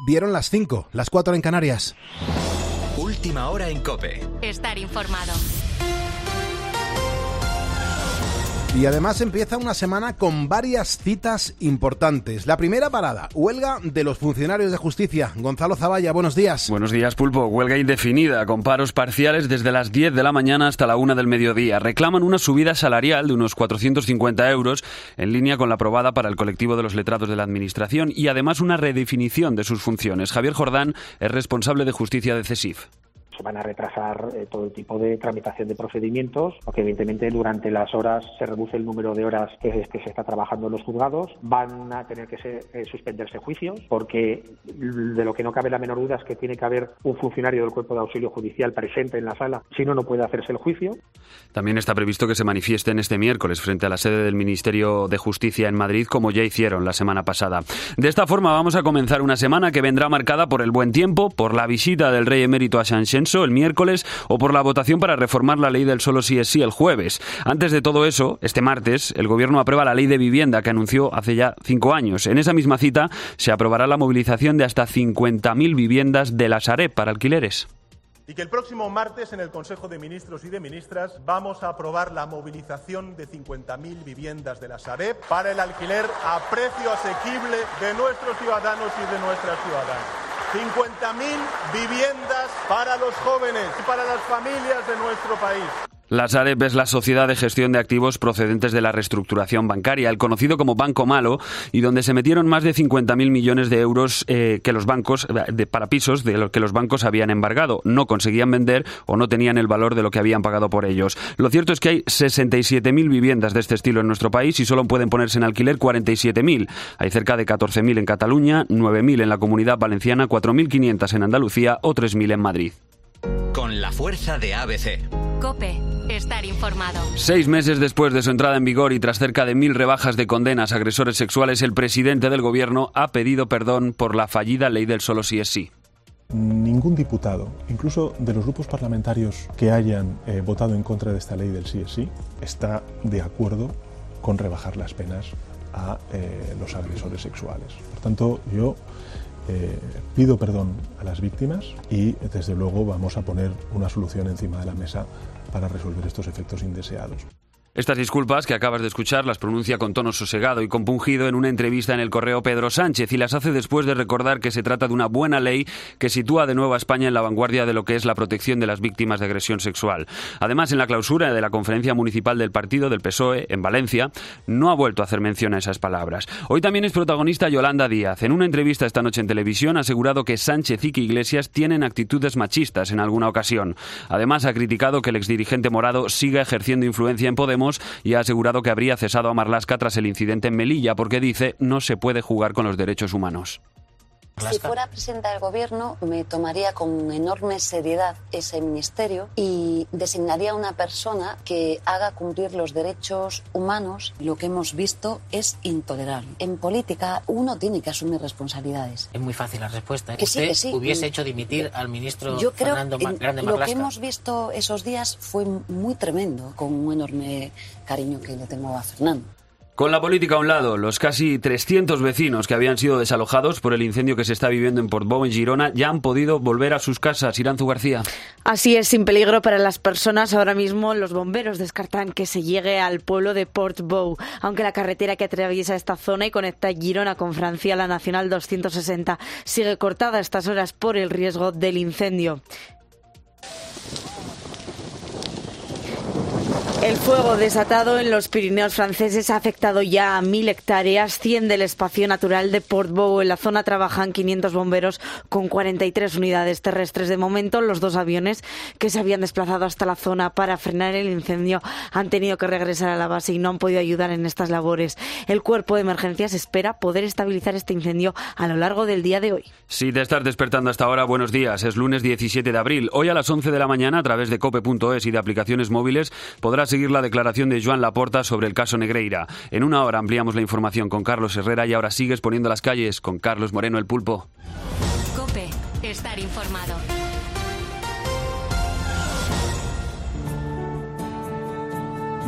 Dieron las 5, las 4 en Canarias. Última hora en COPE. Estar informado. Y además empieza una semana con varias citas importantes. La primera parada, huelga de los funcionarios de justicia. Gonzalo Zavalla, buenos días. Buenos días, Pulpo. Huelga indefinida, con paros parciales desde las 10 de la mañana hasta la 1 del mediodía. Reclaman una subida salarial de unos 450 euros, en línea con la aprobada para el colectivo de los letrados de la Administración, y además una redefinición de sus funciones. Javier Jordán es responsable de justicia de CESIF. Se van a retrasar todo tipo de tramitación de procedimientos, porque evidentemente durante las horas se reduce el número de horas que se está trabajando en los juzgados. Van a tener que suspenderse juicios, porque de lo que no cabe la menor duda es que tiene que haber un funcionario del cuerpo de auxilio judicial presente en la sala, si no, no puede hacerse el juicio. También está previsto que se manifiesten este miércoles frente a la sede del Ministerio de Justicia en Madrid, como ya hicieron la semana pasada. De esta forma vamos a comenzar una semana que vendrá marcada por el buen tiempo, por la visita del rey emérito a Shenzhen el miércoles o por la votación para reformar la ley del solo sí es sí el jueves. Antes de todo eso, este martes, el Gobierno aprueba la ley de vivienda que anunció hace ya 5 años. En esa misma cita se aprobará la movilización de hasta 50.000 viviendas de la Sareb para alquileres. Y que el próximo martes en el Consejo de Ministros y de Ministras vamos a aprobar la movilización de 50.000 viviendas de la Sareb para el alquiler a precio asequible de nuestros ciudadanos y de nuestras ciudadanas. 50.000 viviendas para los jóvenes y para las familias de nuestro país. La Sareb es la sociedad de gestión de activos procedentes de la reestructuración bancaria, el conocido como Banco Malo, y donde se metieron más de 50.000 millones de euros que los bancos para pisos de los que los bancos habían embargado. No conseguían vender o no tenían el valor de lo que habían pagado por ellos. Lo cierto es que hay 67.000 viviendas de este estilo en nuestro país y solo pueden ponerse en alquiler 47.000. Hay cerca de 14.000 en Cataluña, 9.000 en la Comunidad Valenciana, 4.500 en Andalucía o 3.000 en Madrid. Con la fuerza de ABC. COPE. Estar informado. 6 meses después de su entrada en vigor y tras cerca de 1.000 rebajas de condenas a agresores sexuales, el presidente del Gobierno ha pedido perdón por la fallida ley del solo sí es sí. Ningún diputado, incluso de los grupos parlamentarios que hayan votado en contra de esta ley del sí es sí, está de acuerdo con rebajar las penas a los agresores sexuales. Por tanto, yo pido perdón a las víctimas y, desde luego, vamos a poner una solución encima de la mesa para resolver estos efectos indeseados. Estas disculpas que acabas de escuchar las pronuncia con tono sosegado y compungido en una entrevista en El Correo Pedro Sánchez, y las hace después de recordar que se trata de una buena ley que sitúa de nuevo a España en la vanguardia de lo que es la protección de las víctimas de agresión sexual. Además, en la clausura de la conferencia municipal del partido del PSOE en Valencia, no ha vuelto a hacer mención a esas palabras. Hoy también es protagonista Yolanda Díaz. En una entrevista esta noche en televisión ha asegurado que Sánchez y que Iglesias tienen actitudes machistas en alguna ocasión. Además, ha criticado que el exdirigente morado siga ejerciendo influencia en Podemos y ha asegurado que habría cesado a Marlaska tras el incidente en Melilla porque, dice, no se puede jugar con los derechos humanos. Si fuera presidenta del Gobierno, me tomaría con enorme seriedad ese ministerio y designaría a una persona que haga cumplir los derechos humanos. Lo que hemos visto es intolerable. En política uno tiene que asumir responsabilidades. Es muy fácil la respuesta. Que ¿Usted sí. hubiese hecho dimitir al ministro Yo creo Fernando Grande Marlaska? Lo que Marlaska? hemos visto esos días fue muy tremendo, con un enorme cariño que le tengo a Fernando. Con la política a un lado, los casi 300 vecinos que habían sido desalojados por el incendio que se está viviendo en Portbou, en Girona, ya han podido volver a sus casas. Iranzu García. Así es, sin peligro para las personas. Ahora mismo los bomberos descartan que se llegue al pueblo de Portbou, aunque la carretera que atraviesa esta zona y conecta Girona con Francia, la Nacional 260, sigue cortada a estas horas por el riesgo del incendio. El fuego desatado en los Pirineos franceses ha afectado ya a 1.000 hectáreas, 100 del espacio natural de Portbou. En la zona trabajan 500 bomberos con 43 unidades terrestres. De momento, los 2 aviones que se habían desplazado hasta la zona para frenar el incendio han tenido que regresar a la base y no han podido ayudar en estas labores. El cuerpo de emergencias espera poder estabilizar este incendio a lo largo del día de hoy. Si te estás despertando hasta ahora, buenos días. Es lunes 17 de abril. Hoy a las 11 de la mañana, a través de cope.es y de aplicaciones móviles, podrás seguir la declaración de Joan Laporta sobre el caso Negreira. En una hora ampliamos la información con Carlos Herrera y ahora sigues poniendo las calles con Carlos Moreno, el Pulpo. COPE. Estar informado.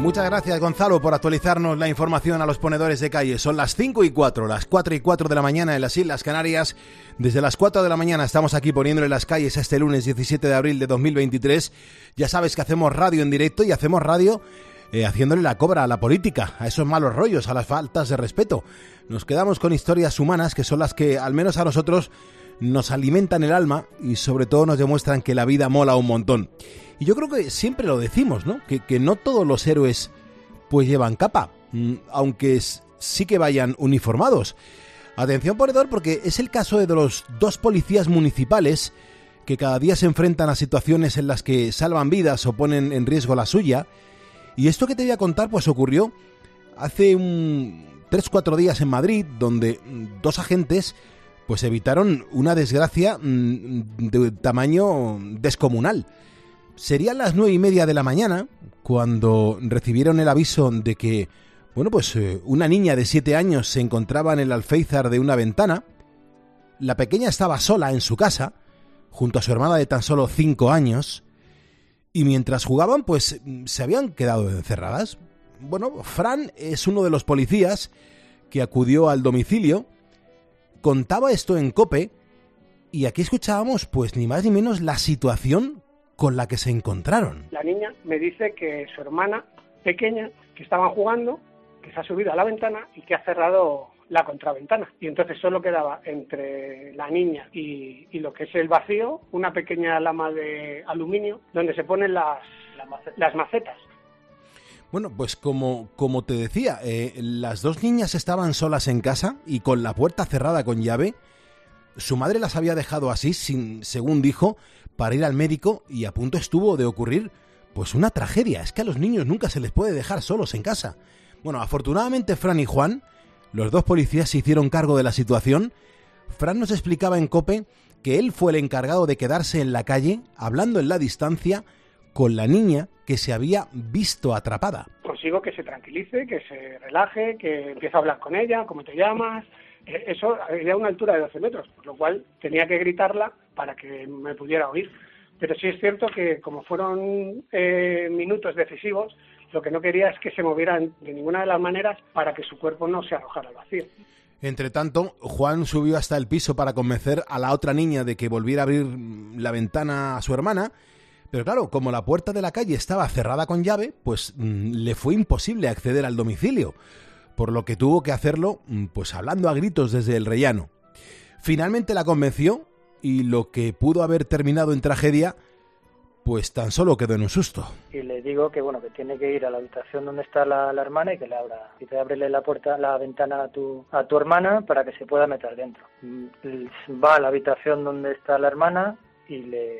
Muchas gracias, Gonzalo, por actualizarnos la información a los ponedores de calle. Son las 5:04, las 4:04 de la mañana en las Islas Canarias. Desde las 4 de la mañana estamos aquí poniéndole las calles este lunes 17 de abril de 2023. Ya sabes que hacemos radio en directo y hacemos radio haciéndole la cobra a la política, a esos malos rollos, a las faltas de respeto. Nos quedamos con historias humanas que son las que, al menos a nosotros, nos alimentan el alma y sobre todo nos demuestran que la vida mola un montón. Y yo creo que siempre lo decimos, ¿no? Que no todos los héroes pues llevan capa, aunque sí que vayan uniformados. Atención, ponedor, porque es el caso de los 2 policías municipales que cada día se enfrentan a situaciones en las que salvan vidas o ponen en riesgo la suya. Y esto que te voy a contar pues ocurrió hace 3-4 días en Madrid, donde 2 agentes pues evitaron una desgracia de tamaño descomunal. Serían las 9:30 de la mañana cuando recibieron el aviso de que, una niña de 7 años se encontraba en el alféizar de una ventana. La pequeña estaba sola en su casa, junto a su hermana de tan solo 5 años, y mientras jugaban, pues se habían quedado encerradas. Fran es uno de los policías que acudió al domicilio, contaba esto en COPE, y aquí escuchábamos, pues ni más ni menos, la situación con la que se encontraron. La niña me dice que su hermana pequeña, que estaban jugando, que se ha subido a la ventana y que ha cerrado la contraventana. Y entonces solo quedaba entre la niña y lo que es el vacío una pequeña lama de aluminio donde se ponen las macetas. Bueno, pues como te decía, las 2 niñas estaban solas en casa y con la puerta cerrada con llave. Su madre las había dejado así, según dijo, para ir al médico, y a punto estuvo de ocurrir pues una tragedia. Es que a los niños nunca se les puede dejar solos en casa. Bueno, afortunadamente Fran y Juan, los 2 policías, se hicieron cargo de la situación. Fran nos explicaba en COPE que él fue el encargado de quedarse en la calle, hablando en la distancia, con la niña que se había visto atrapada. Consigo que se tranquilice, que se relaje, que empiece a hablar con ella, ¿cómo te llamas? Eso era a una altura de 12 metros, por lo cual tenía que gritarla para que me pudiera oír. Pero sí es cierto que como fueron minutos decisivos, lo que no quería es que se movieran de ninguna de las maneras para que su cuerpo no se arrojara al vacío. Entre tanto, Juan subió hasta el piso para convencer a la otra niña de que volviera a abrir la ventana a su hermana, pero claro, como la puerta de la calle estaba cerrada con llave, pues le fue imposible acceder al domicilio, por lo que tuvo que hacerlo pues hablando a gritos desde el rellano. Finalmente la convenció y lo que pudo haber terminado en tragedia pues tan solo quedó en un susto. Y le digo que que tiene que ir a la habitación donde está la hermana y que le abra, y te ábrele la ventana a tu hermana para que se pueda meter dentro. Va a la habitación donde está la hermana y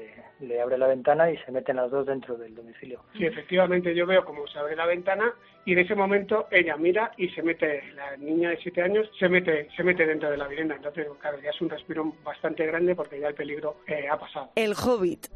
le abre la ventana y se meten las 2 dentro del domicilio. Sí, efectivamente yo veo cómo se abre la ventana y en ese momento ella mira y se mete, la niña de 7 años se mete dentro de la vivienda. Entonces, claro, ya es un respiro bastante grande porque ya el peligro ha pasado. El Hobbit.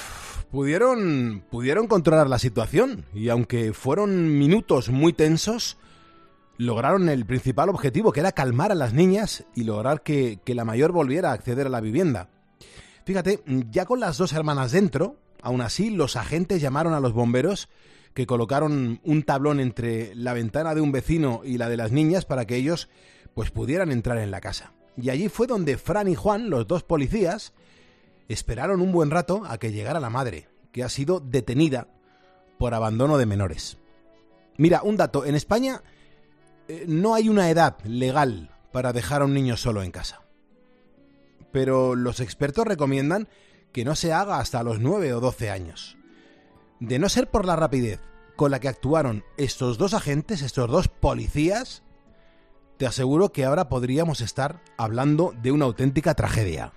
Pudieron controlar la situación y aunque fueron minutos muy tensos, lograron el principal objetivo, que era calmar a las niñas y lograr que la mayor volviera a acceder a la vivienda. Fíjate, ya con las 2 hermanas dentro, aún así los agentes llamaron a los bomberos, que colocaron un tablón entre la ventana de un vecino y la de las niñas para que ellos pues pudieran entrar en la casa. Y allí fue donde Fran y Juan, los 2 policías, esperaron un buen rato a que llegara la madre, que ha sido detenida por abandono de menores. Mira, un dato, en España no hay una edad legal para dejar a un niño solo en casa. Pero los expertos recomiendan que no se haga hasta los 9 o 12 años. De no ser por la rapidez con la que actuaron estos 2 agentes, estos 2 policías, te aseguro que ahora podríamos estar hablando de una auténtica tragedia.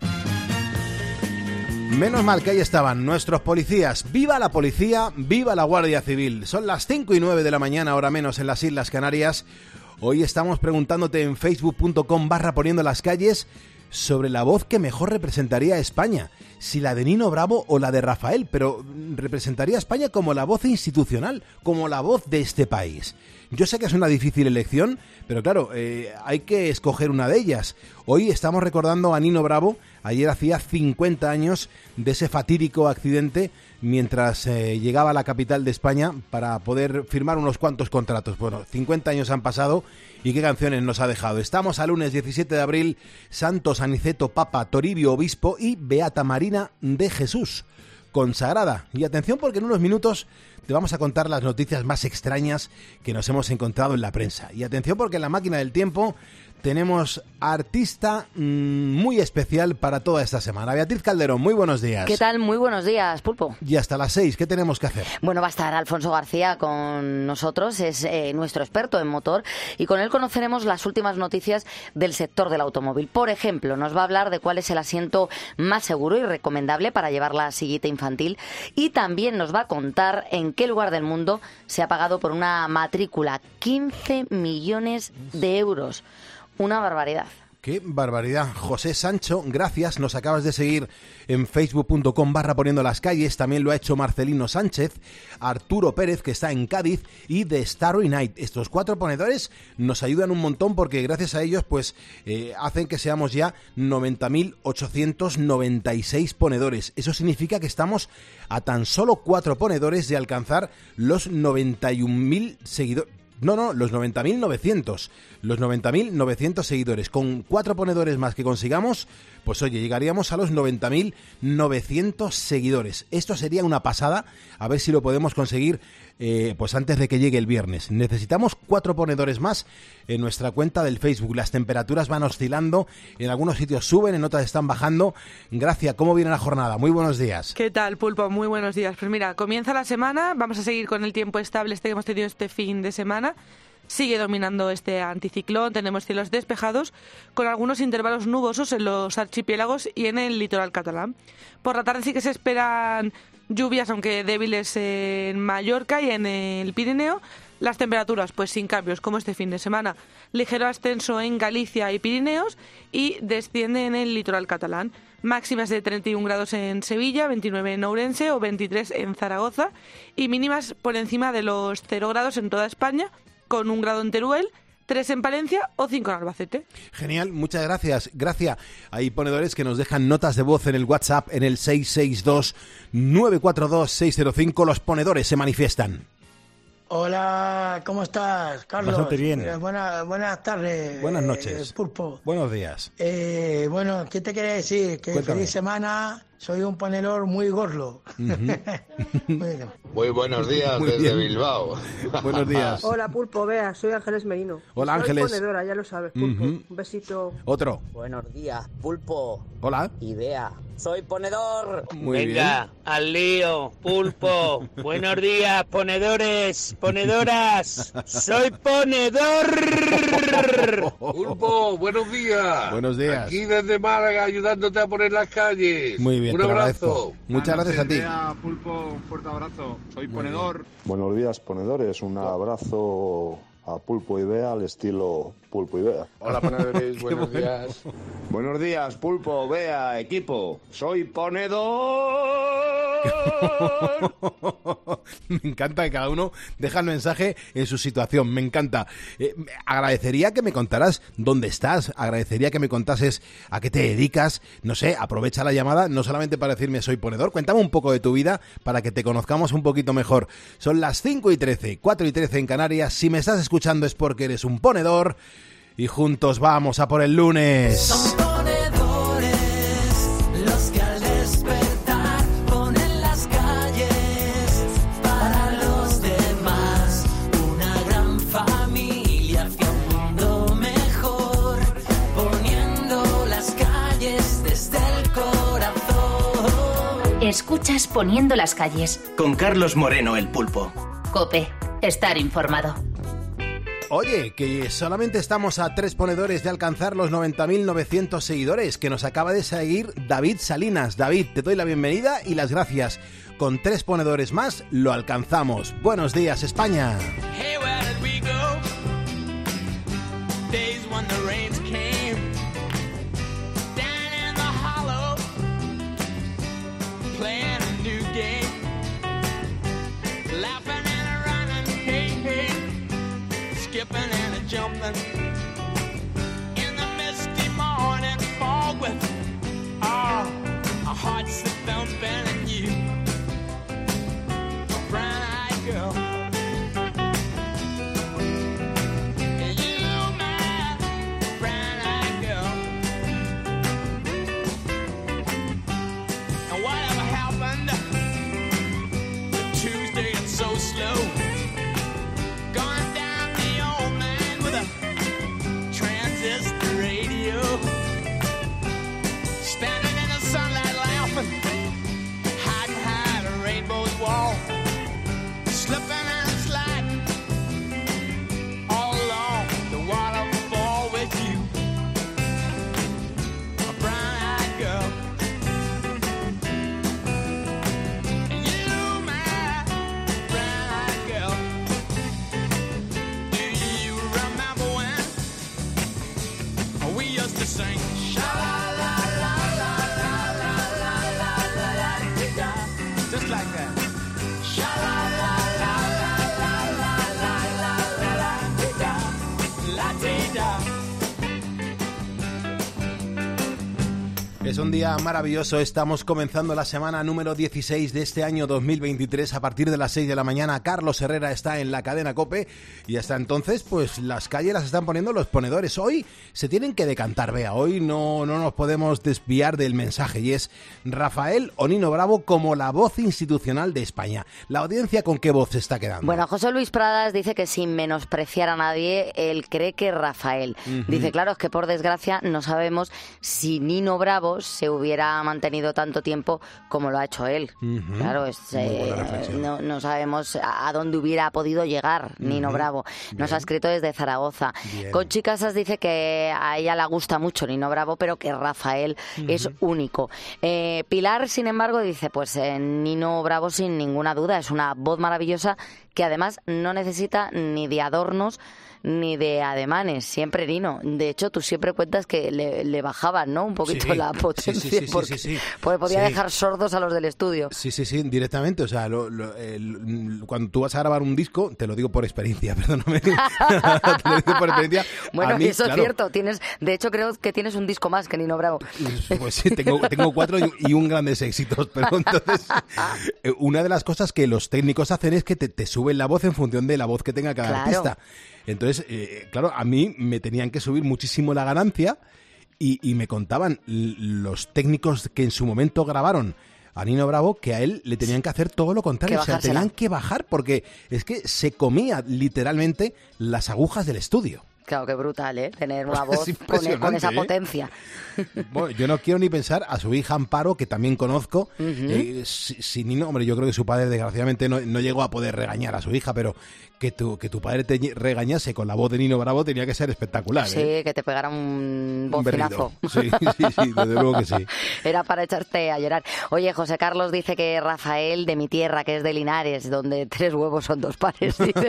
Menos mal que ahí estaban nuestros policías. ¡Viva la policía! ¡Viva la Guardia Civil! Son las 5:09 de la mañana, hora menos en las Islas Canarias. Hoy estamos preguntándote en facebook.com/poniendo las calles sobre la voz que mejor representaría a España, si la de Nino Bravo o la de Rafael, pero representaría a España como la voz institucional, como la voz de este país. Yo sé que es una difícil elección, pero claro, hay que escoger una de ellas. Hoy estamos recordando a Nino Bravo. Ayer hacía 50 años de ese fatídico accidente mientras llegaba a la capital de España para poder firmar unos cuantos contratos. Bueno, 50 años han pasado y qué canciones nos ha dejado. Estamos al lunes 17 de abril, Santos Aniceto Papa, Toribio Obispo y Beata Marina de Jesús, consagrada. Y atención, porque en unos minutos te vamos a contar las noticias más extrañas que nos hemos encontrado en la prensa. Y atención, porque en la máquina del tiempo tenemos artista muy especial para toda esta semana. Beatriz Calderón, muy buenos días. ¿Qué tal? Muy buenos días, Pulpo. Y hasta las 6, ¿qué tenemos que hacer? Bueno, va a estar Alfonso García con nosotros, es nuestro experto en motor, y con él conoceremos las últimas noticias del sector del automóvil. Por ejemplo, nos va a hablar de cuál es el asiento más seguro y recomendable para llevar la sillita infantil, y también nos va a contar en qué lugar del mundo se ha pagado por una matrícula 15 millones de euros. Una barbaridad. ¡Qué barbaridad! José Sancho, gracias. Nos acabas de seguir en facebook.com/poniendo las calles. También lo ha hecho Marcelino Sánchez, Arturo Pérez, que está en Cádiz, y The Starry Night. Estos 4 ponedores nos ayudan un montón porque gracias a ellos pues hacen que seamos ya 90.896 ponedores. Eso significa que estamos a tan solo 4 ponedores de alcanzar los 91.000 seguidores. No, los 90.900. Los 90.900 seguidores. Con 4 ponedores más que consigamos, pues oye, llegaríamos a los 90.900 seguidores. Esto sería una pasada, a ver si lo podemos conseguir pues antes de que llegue el viernes. Necesitamos 4 ponedores más en nuestra cuenta del Facebook. Las temperaturas van oscilando, en algunos sitios suben, en otras están bajando. Gracia, ¿cómo viene la jornada? Muy buenos días. ¿Qué tal, Pulpo? Muy buenos días. Pues mira, comienza la semana, vamos a seguir con el tiempo estable que hemos tenido este fin de semana. Sigue dominando este anticiclón, tenemos cielos despejados con algunos intervalos nubosos en los archipiélagos y en el litoral catalán. Por la tarde sí que se esperan lluvias, aunque débiles, en Mallorca y en el Pirineo. Las temperaturas, pues sin cambios, como este fin de semana. Ligero ascenso en Galicia y Pirineos y desciende en el litoral catalán. Máximas de 31 grados en Sevilla, 29 en Ourense o 23 en Zaragoza y mínimas por encima de los 0 grados en toda España, con 1 grado en Teruel, 3 en Palencia o 5 en Albacete. Genial, muchas gracias. Gracias. Hay ponedores que nos dejan notas de voz en el WhatsApp en el 662-942-605. Los ponedores se manifiestan. Hola, ¿cómo estás, Carlos? Bastante bien. Buenas tardes. Buenas noches. Pulpo. Buenos días. Bueno, ¿qué te quería decir? Que Cuéntame. feliz semana. Soy un ponedor muy gordo. Muy buenos días Muy desde bien. Bilbao. Buenos días. Hola, Pulpo, vea, soy Ángeles Merino. Hola, soy Ángeles. ponedora, ya lo sabes, Pulpo. Ujú. Un besito. Otro. Buenos días, Pulpo. Hola. Idea. Soy ponedor. Muy Venga, al lío, Pulpo. Buenos días, ponedores, ponedoras. Soy ponedor. Pulpo, buenos días. Buenos días. Aquí desde Málaga ayudándote a poner las calles. Muy bien, Un te lo abrazo. agradezco. Muchas gracias a ti. Pulpo, un fuerte abrazo. Soy Muy ponedor. Buenos días, ponedores. Un abrazo a Pulpo y Bea al estilo Pulpo y Bea. Hola, ponedores, buenos días. Buenos días, Pulpo, Bea, equipo. Soy ponedor. Me encanta que cada uno deja el mensaje en su situación, me encanta. Agradecería que me contaras dónde estás, agradecería que me contases a qué te dedicas, no sé, aprovecha la llamada, no solamente para decirme soy ponedor, cuéntame un poco de tu vida para que te conozcamos un poquito mejor. Son las 5:13, 4:13 en Canarias, si me estás escuchando es porque eres un ponedor y juntos vamos a por el lunes. Son ponedores los que al despertar ponen las calles para los demás. Una gran familia hacia un mundo mejor, poniendo las calles desde el corazón. Escuchas Poniendo las calles. Con Carlos Moreno, el Pulpo. COPE. Estar informado. Oye, que solamente estamos a 3 ponedores de alcanzar los 90.900 seguidores, que nos acaba de seguir David Salinas. David, te doy la bienvenida y las gracias. Con 3 ponedores más lo alcanzamos. Buenos días, España. Hey, where did we go? Days when the rains came down in the hollow, playing a new game, laughing and running, hey, hey, skipping and a jumping in the misty morning fog with our hearts that thumping and you just like that. Sha-la-la-la-la-la-la-la-la-la-la-la-la-la. Es un día maravilloso, estamos comenzando la semana número 16 de este año 2023 a partir de las 6 de la mañana. Carlos Herrera está en la cadena COPE y hasta entonces pues las calles las están poniendo los ponedores. Hoy se tienen que decantar, Bea, hoy no nos podemos desviar del mensaje y es Rafael o Nino Bravo como la voz institucional de España. ¿La audiencia con qué voz se está quedando? Bueno, José Luis Pradas dice que sin menospreciar a nadie, él cree que Rafael. Dice, claro, es que por desgracia no sabemos si Nino Bravo se hubiera mantenido tanto tiempo como lo ha hecho él. Claro, no sabemos a dónde hubiera podido llegar Nino Bravo. Nos ha escrito desde Zaragoza. Bien. Conchi Casas dice que a ella le gusta mucho Nino Bravo, pero que Rafael es único. Pilar, sin embargo, dice, pues Nino Bravo sin ninguna duda, es una voz maravillosa que además no necesita ni de adornos ni de ademanes, siempre Nino. De hecho, tú siempre cuentas que le bajaban, ¿no? Un poquito la potencia, porque podía dejar sordos a los del estudio. Sí, directamente. O sea, cuando tú vas a grabar un disco, te lo digo por experiencia, perdóname. Te lo digo por experiencia. Bueno, y eso es cierto. De hecho, creo que tienes un disco más que Nino Bravo. Pues sí, tengo 4 y un grandes éxitos. Pero entonces, una de las cosas que los técnicos hacen es que te suben la voz en función de la voz que tenga cada artista. Entonces, claro, a mí me tenían que subir muchísimo la ganancia y me contaban los técnicos que en su momento grabaron a Nino Bravo que a él le tenían que hacer todo lo contrario. O sea, tenían que bajar porque es que se comía literalmente las agujas del estudio. Claro, qué brutal, ¿eh? Tener una voz con esa potencia. Bueno, yo no quiero ni pensar a su hija Amparo, que también conozco. Si Nino, hombre, yo creo que su padre desgraciadamente no llegó a poder regañar a su hija, pero que tu padre te regañase con la voz de Nino Bravo tenía que ser espectacular. Sí, que te pegara un bocinazo. Sí, desde luego que sí. Era para echarte a llorar. Oye, José Carlos dice que Rafael de mi tierra, que es de Linares, donde 3 huevos son 2 pares, dice.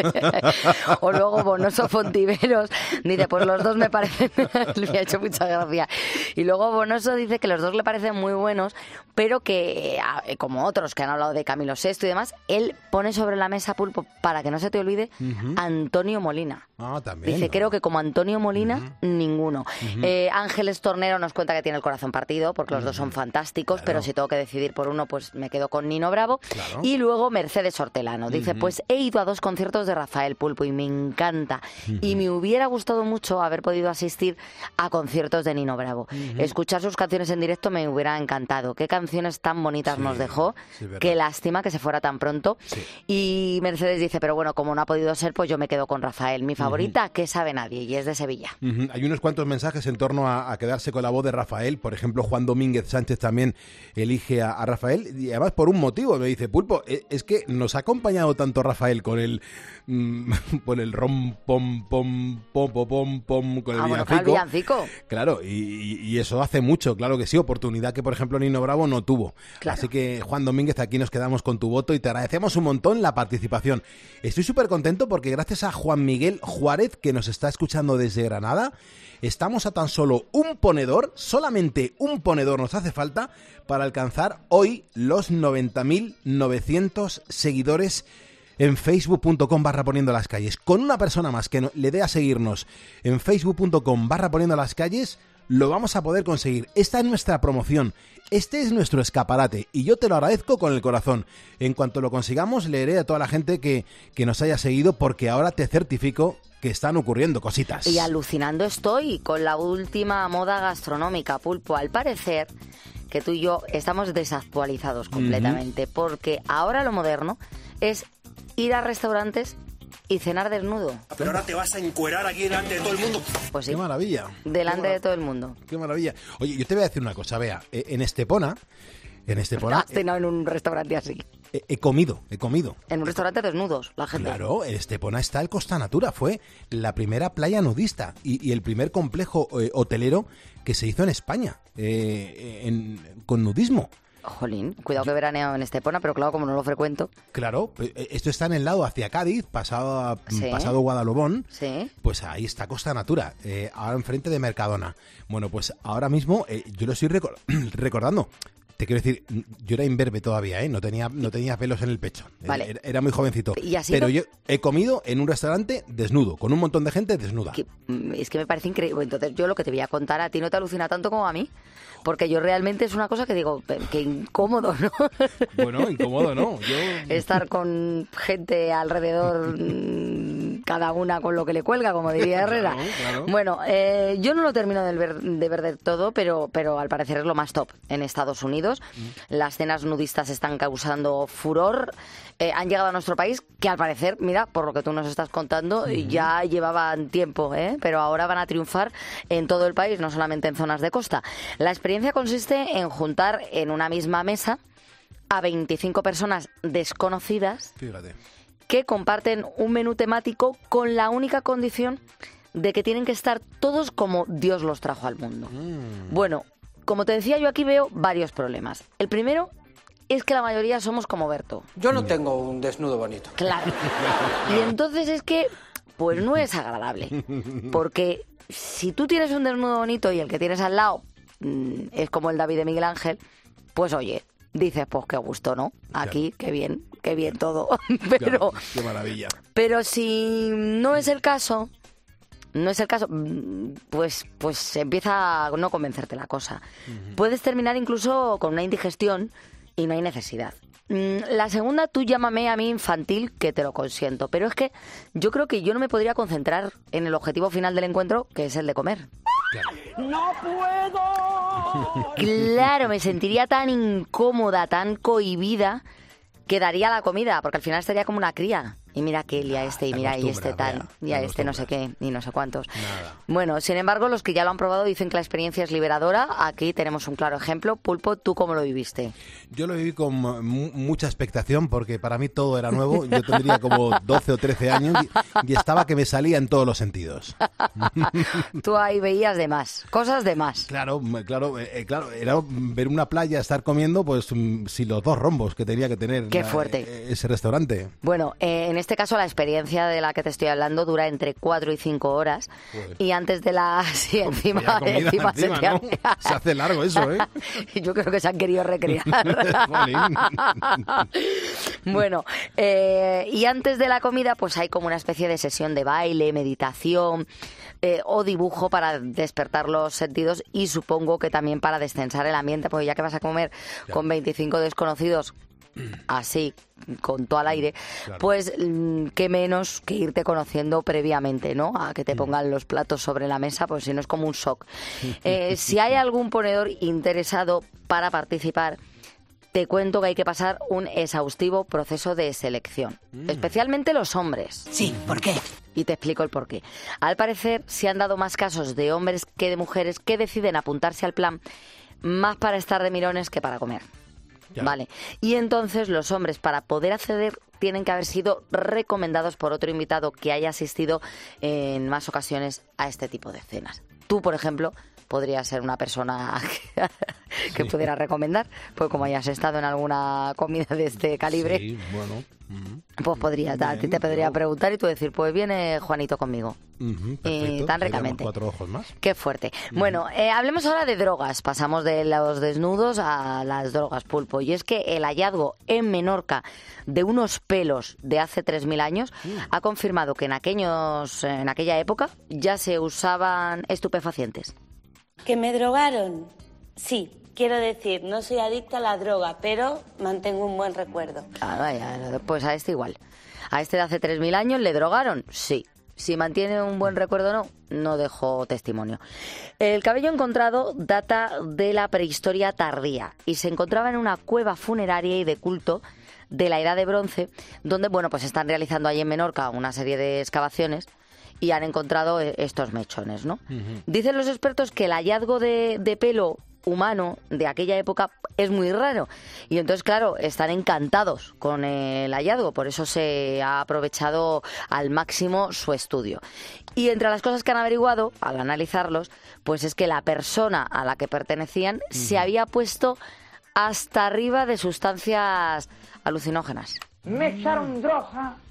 O luego Bonoso Fontiveros dice, pues los dos me parecen... Le ha hecho mucha gracia. Y luego Bonoso dice que los dos le parecen muy buenos, pero que, como otros que han hablado de Camilo VI y demás, él pone sobre la mesa, Pulpo, para que no se te olvide, Antonio Molina. También. Dice, creo que como Antonio Molina, ninguno. Ángeles Tornero nos cuenta que tiene el corazón partido, porque los dos son fantásticos, pero si tengo que decidir por uno, pues me quedo con Nino Bravo. Claro. Y luego Mercedes Hortelano. Dice, pues he ido a 2 conciertos de Rafael, Pulpo, y me encanta. Y me hubiera gustado mucho haber podido asistir a conciertos de Nino Bravo. Escuchar sus canciones en directo me hubiera encantado. Qué canciones tan bonitas nos dejó. Qué lástima que se fuera tan pronto. Y Mercedes dice, pero bueno, como no ha podido ser, pues yo me quedo con Rafael. Mi favorita, que sabe nadie, y es de Sevilla. Hay unos cuantos mensajes en torno a quedarse con la voz de Rafael. Por ejemplo, Juan Domínguez Sánchez también elige a Rafael, y además por un motivo. Me dice, Pulpo, es que nos ha acompañado tanto Rafael con el rom pom pom pom pom pom con el villancico. Claro, y eso hace mucho, claro que sí, oportunidad que por ejemplo Nino Bravo no tuvo. Claro. Así que Juan Domínguez, aquí nos quedamos con tu voto y te agradecemos un montón la participación. Estoy súper contento porque gracias a Juan Miguel Juárez, que nos está escuchando desde Granada, estamos a tan solo un ponedor, solamente un ponedor nos hace falta para alcanzar hoy los 90.900 seguidores en facebook.com/poniendolascalles. Con una persona más que le dé a seguirnos en facebook.com/poniendolascalles, lo vamos a poder conseguir. Esta es nuestra promoción, este es nuestro escaparate y yo te lo agradezco con el corazón. En cuanto lo consigamos, leeré a toda la gente que nos haya seguido, porque ahora te certifico que están ocurriendo cositas. Y alucinando estoy con la última moda gastronómica, Pulpo. Al parecer que tú y yo estamos desactualizados completamente, porque ahora lo moderno es ir a restaurantes y cenar desnudo. Pero ahora te vas a encuerar aquí delante de todo el mundo. Pues sí. ¡Qué maravilla! Delante de todo el mundo. ¡Qué maravilla! Oye, yo te voy a decir una cosa, Bea. En Estepona... ¿Has cenado en un restaurante así? He comido. En un restaurante desnudos, la gente. Claro, en Estepona está el Costa Natura. Fue la primera playa nudista y el primer complejo hotelero que se hizo en España con nudismo. Jolín, cuidado que veraneo en Estepona, pero claro, como no lo frecuento. Claro, esto está en el lado hacia Cádiz, pasado Guadalhobón. Sí. Pues ahí está Costa Natura, ahora enfrente de Mercadona. Bueno, pues ahora mismo yo lo estoy recordando. Te quiero decir, yo era imberbe todavía, ¿eh? No tenía pelos en el pecho. Vale. Era muy jovencito. ¿Y así pero no? yo he comido en un restaurante desnudo, con un montón de gente desnuda. Es que me parece increíble. Entonces, yo lo que te voy a contar a ti no te alucina tanto como a mí. Porque yo realmente es una cosa que digo, que incómodo, ¿no? Bueno, incómodo, ¿no? Estar con gente alrededor, cada una con lo que le cuelga, como diría Herrera. Claro. Bueno, yo no lo termino de ver del todo, pero al parecer es lo más top en Estados Unidos. Las cenas nudistas están causando furor. Han llegado a nuestro país, que al parecer, mira, por lo que tú nos estás contando, ya llevaban tiempo, pero ahora van a triunfar en todo el país, no solamente en zonas de costa. La experiencia consiste en juntar en una misma mesa a 25 personas desconocidas. Fíjate. Que comparten un menú temático con la única condición de que tienen que estar todos como Dios los trajo al mundo. Bueno, como te decía, yo aquí veo varios problemas. El primero es que la mayoría somos como Berto. Yo no tengo un desnudo bonito. Claro. Y entonces es que, pues no es agradable. Porque si tú tienes un desnudo bonito y el que tienes al lado es como el David de Miguel Ángel, pues oye, dices, pues qué gusto, ¿no? Aquí, qué bien todo. Pero, qué maravilla. Pero si no es el caso, pues empieza a no convencerte la cosa. Puedes terminar incluso con una indigestión y no hay necesidad. La segunda, tú llámame a mí infantil, que te lo consiento. Pero es que yo creo que yo no me podría concentrar en el objetivo final del encuentro, que es el de comer. Claro. ¡No puedo! Claro, me sentiría tan incómoda, tan cohibida, que daría la comida, porque al final estaría como una cría. Y mira aquel, y a este, y mira, y este tal, y a este no sé qué, y no sé cuántos. Nada. Bueno, sin embargo, los que ya lo han probado dicen que la experiencia es liberadora. Aquí tenemos un claro ejemplo. Pulpo, ¿tú cómo lo viviste? Yo lo viví con mucha expectación, porque para mí todo era nuevo. Yo tendría como 12 o 13 años y estaba que me salía en todos los sentidos. Tú ahí veías de más, cosas de más. Claro, era ver una playa, estar comiendo, pues si los 2 rombos que tenía que tener. Qué fuerte. Ese restaurante. Bueno, en este caso la experiencia de la que te estoy hablando dura entre 4 y 5 horas. Joder. Y antes de la... Sí, encima se te ¿no? Se hace largo eso, ¿eh? Yo creo que se han querido recrear. Bueno, y antes de la comida pues hay como una especie de sesión de baile, meditación o dibujo para despertar los sentidos, y supongo que también para destensar el ambiente, porque ya que vas a comer con 25 desconocidos así, con todo al aire, claro, pues qué menos que irte conociendo previamente, ¿no? A que te pongan los platos sobre la mesa, pues si no es como un shock. Si hay algún ponedor interesado para participar, te cuento que hay que pasar un exhaustivo proceso de selección, especialmente los hombres. Sí, ¿por qué? Y te explico el porqué. Al parecer, se han dado más casos de hombres que de mujeres que deciden apuntarse al plan más para estar de mirones que para comer. Ya. Vale. Y entonces los hombres, para poder acceder, tienen que haber sido recomendados por otro invitado que haya asistido en más ocasiones a este tipo de cenas. Tú, por ejemplo, podrías ser una persona que pudiera recomendar, pues como hayas estado en alguna comida de este calibre. Sí, bueno. Pues podrías, a ti te podría preguntar y tú decir, pues viene Juanito conmigo. Y tan ricamente. 4 ojos más. Qué fuerte. Bueno, hablemos ahora de drogas. Pasamos de los desnudos a las drogas, Pulpo. Y es que el hallazgo en Menorca de unos pelos de hace 3.000 años ha confirmado que en aquella época ya se usaban estupefacientes. ¿Que me drogaron? Sí. Quiero decir, no soy adicta a la droga, pero mantengo un buen recuerdo. Ah, vaya, pues a este igual. ¿A este de hace 3.000 años le drogaron? Sí. Si mantiene un buen recuerdo no dejó testimonio. El cabello encontrado data de la prehistoria tardía y se encontraba en una cueva funeraria y de culto de la Edad de Bronce, donde, bueno, pues están realizando allí en Menorca una serie de excavaciones y han encontrado estos mechones, ¿no? Dicen los expertos que el hallazgo de pelo humano de aquella época es muy raro y entonces, claro, están encantados con el hallazgo, por eso se ha aprovechado al máximo su estudio. Y entre las cosas que han averiguado al analizarlos, pues es que la persona a la que pertenecían se había puesto hasta arriba de sustancias alucinógenas. Me echaron droga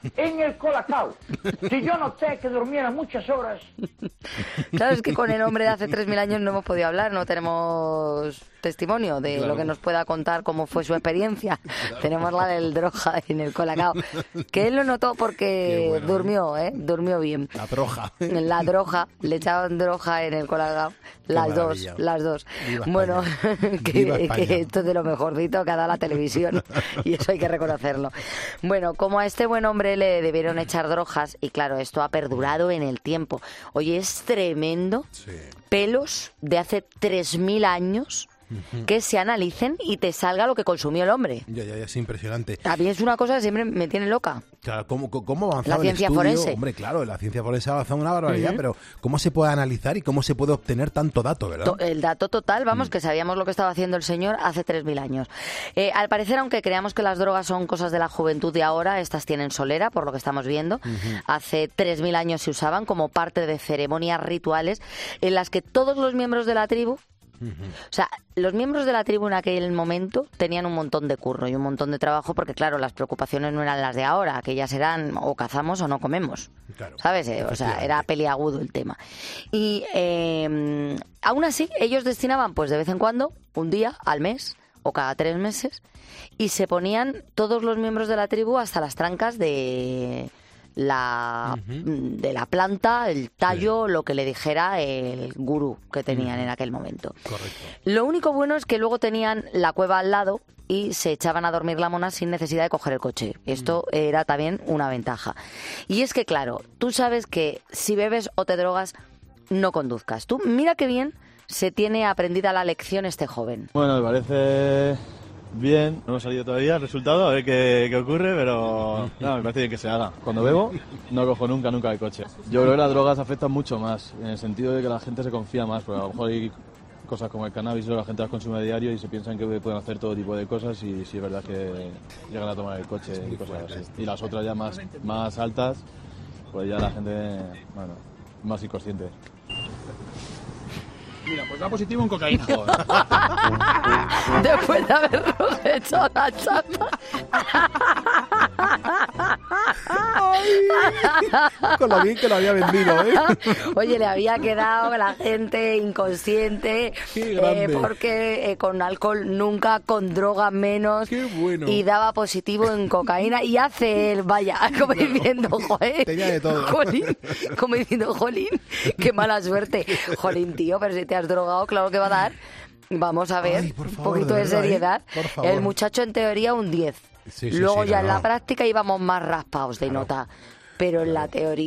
en el Colacao. Si yo noté que durmiera muchas horas. Claro, es que con el hombre de hace 3.000 años no hemos podido hablar, no tenemos testimonio de lo que nos pueda contar cómo fue su experiencia. Tenemos la del Droga en el Colacao, que él lo notó porque durmió, durmió bien. La droga. La droga, le echaban droga en el Colacao, las dos. Viva bueno, Viva que esto es de lo mejorcito que ha dado la televisión y eso hay que reconocerlo. Bueno, como a este buen hombre le debieron echar drogas y claro, esto ha perdurado en el tiempo. Oye, es tremendo. Sí. Pelos de hace 3.000 años que se analicen y te salga lo que consumió el hombre. Ya, es impresionante. A mí es una cosa que siempre me tiene loca. Claro, ¿cómo ha avanzado la ciencia el estudio? forense? Hombre, claro, la ciencia forense ha avanzado una barbaridad, pero ¿cómo se puede analizar y cómo se puede obtener tanto dato, verdad? El dato total, vamos, que sabíamos lo que estaba haciendo el señor hace 3.000 años. Al parecer, aunque creamos que las drogas son cosas de la juventud de ahora, estas tienen solera, por lo que estamos viendo. Hace 3.000 años se usaban como parte de ceremonias rituales en las que todos los miembros de la tribu, o sea, los miembros de la tribu en aquel momento tenían un montón de curro y un montón de trabajo porque, claro, las preocupaciones no eran las de ahora, aquellas eran o cazamos o no comemos, claro, ¿sabes? O sea, era peliagudo el tema. Y aún así, ellos destinaban, pues de vez en cuando, un día al mes o cada 3 meses y se ponían todos los miembros de la tribu hasta las trancas de la planta, el tallo, lo que le dijera el gurú que tenían en aquel momento. Correcto. Lo único bueno es que luego tenían la cueva al lado y se echaban a dormir la mona sin necesidad de coger el coche. Esto era también una ventaja. Y es que, claro, tú sabes que si bebes o te drogas, no conduzcas. Tú mira qué bien se tiene aprendida la lección este joven. Bueno, me parece bien, no hemos salido todavía el resultado, a ver qué ocurre, pero no, me parece bien que se haga. Cuando bebo, no cojo nunca el coche. Yo creo que las drogas afectan mucho más, en el sentido de que la gente se confía más, porque a lo mejor hay cosas como el cannabis, la gente las consume a diario y se piensan que pueden hacer todo tipo de cosas y sí es verdad que llegan a tomar el coche y cosas así. Y las otras ya más altas, pues ya la gente, bueno, más inconsciente. Mira, pues da positivo en cocaína. Después de habernos hecho la chapa. Con lo bien que lo había vendido, ¿eh? Oye, le había quedado la gente inconsciente porque con alcohol nunca, con droga menos. Qué bueno. Y daba positivo en cocaína y hace él, vaya, como diciendo, joder. Tenía de todo. Jolín, como diciendo, jolín, qué mala suerte. Jolín, tío, pero si te has drogado, claro que va a dar. Vamos a ver, Ay, por favor, un poquito de verdad, seriedad. por favor. El muchacho en teoría un 10. Sí, Luego ya en la no. práctica íbamos más raspados de nota. Pero en la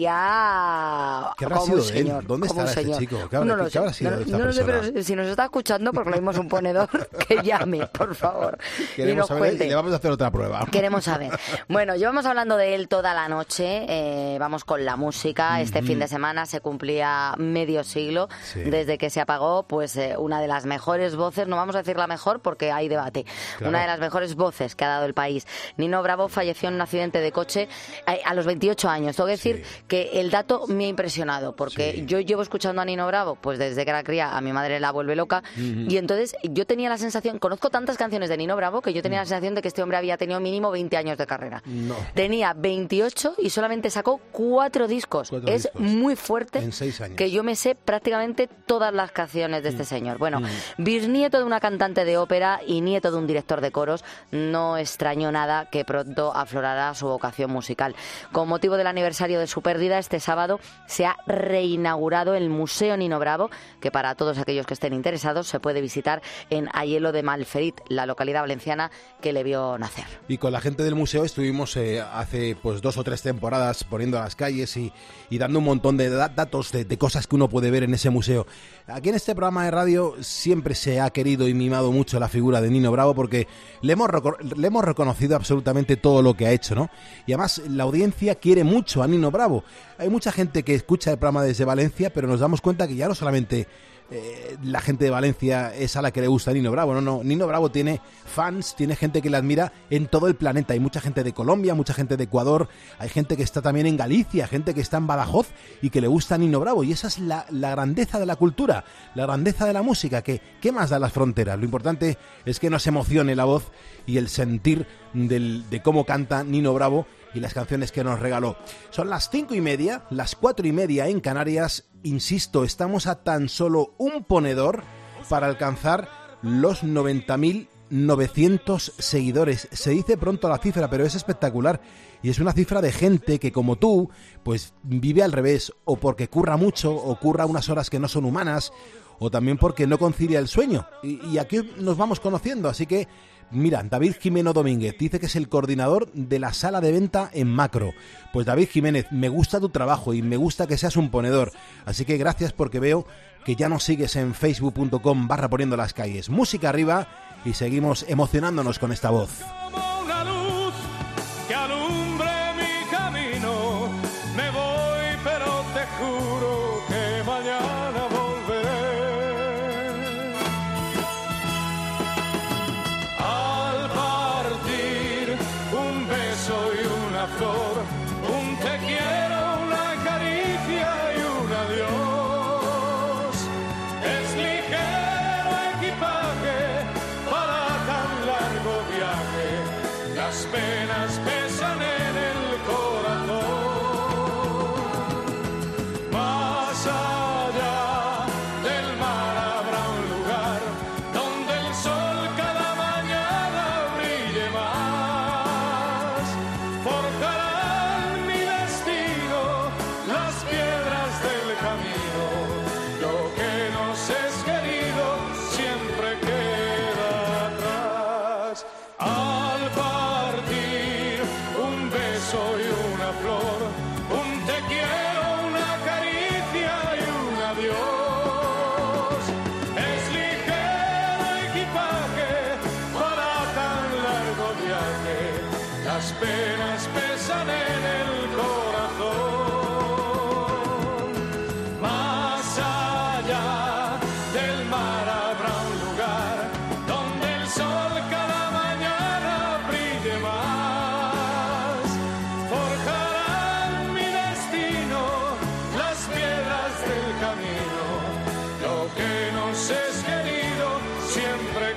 teoría... ¿Qué habrá como sido un de él? señor, ¿Dónde como un estará este señor. chico? ¿Qué No lo sé. habrá sido de esta No lo sé, persona? pero si nos está escuchando, porque lo mismo es un ponedor, que llame, por favor. Y nos saber, cuente. le vamos a hacer otra prueba. Queremos saber. Bueno, llevamos hablando de él toda la noche. Vamos con la música. Este fin de semana se cumplía medio siglo desde que se apagó pues una de las mejores voces, no vamos a decir la mejor porque hay debate, Claro. una de las mejores voces que ha dado el país. Nino Bravo falleció en un accidente de coche a los 28 años. Tengo que decir que el dato me ha impresionado porque yo llevo escuchando a Nino Bravo pues desde que era cría, a mi madre la vuelve loca y entonces yo tenía la sensación, conozco tantas canciones de Nino Bravo que yo tenía la sensación de que este hombre había tenido mínimo 20 años de carrera. No. Tenía 28 y solamente sacó 4 discos. Es muy fuerte En 6 años. que yo me sé prácticamente todas las canciones de este señor. Bueno, bisnieto de una cantante de ópera y nieto de un director de coros, no extrañó nada que pronto aflorara su vocación musical. Con motivo del aniversario de su pérdida, este sábado se ha reinaugurado el Museo Nino Bravo, que para todos aquellos que estén interesados se puede visitar en Aielo de Malferit, la localidad valenciana que le vio nacer. Y con la gente del museo estuvimos hace pues 2 o 3 temporadas poniendo a las calles y dando un montón de datos de cosas que uno puede ver en ese museo. Aquí en este programa de radio siempre se ha querido y mimado mucho la figura de Nino Bravo porque le hemos reconocido absolutamente todo lo que ha hecho, ¿no? Y además la audiencia quiere mucho a Nino Bravo. Hay mucha gente que escucha el programa desde Valencia, pero nos damos cuenta que ya no solamente la gente de Valencia es a la que le gusta Nino Bravo, no, Nino Bravo tiene fans, tiene gente que le admira en todo el planeta, hay mucha gente de Colombia, mucha gente de Ecuador, hay gente que está también en Galicia, gente que está en Badajoz y que le gusta Nino Bravo, y esa es la grandeza de la cultura, la grandeza de la música, que ¿qué más da las fronteras? Lo importante es que nos emocione la voz y el sentir de cómo canta Nino Bravo y las canciones que nos regaló. Son las 5:30, las 4:30 en Canarias. Insisto, estamos a tan solo un ponedor para alcanzar los 90.900 seguidores. Se dice pronto la cifra, pero es espectacular. Y es una cifra de gente que, como tú, pues vive al revés, o porque curra mucho, o curra unas horas que no son humanas, o también porque no concilia el sueño. Y aquí nos vamos conociendo, así que mira, David Jimeno Domínguez dice que es el coordinador de la sala de venta en Macro. Pues David Jiménez, me gusta tu trabajo y me gusta que seas un ponedor. Así que gracias, porque veo que ya nos sigues en facebook.com/poniendo las calles. Música arriba y seguimos emocionándonos con esta voz. Como una luz que alumbre mi camino, me voy, pero te juro que mañana volveré. Al partir un beso y una flor, un te quiero, una caricia y un adiós. Es ligero equipaje para tan largo viaje, las penas pesan en el corazón. Más allá del mar habrá un lugar donde el sol cada mañana brille más. Forjarán mi destino las piedras del camino, lo que nos es querido siempre queda atrás. Al partir un beso y una flor, un te quiero, una caricia y un adiós. Es ligero equipaje para tan largo viaje, las penas pesan en el corazón. Más allá del mar habrá un lugar donde el sol cada mañana brille más. Forjarán mi destino las piedras del camino, lo que nos es querido siempre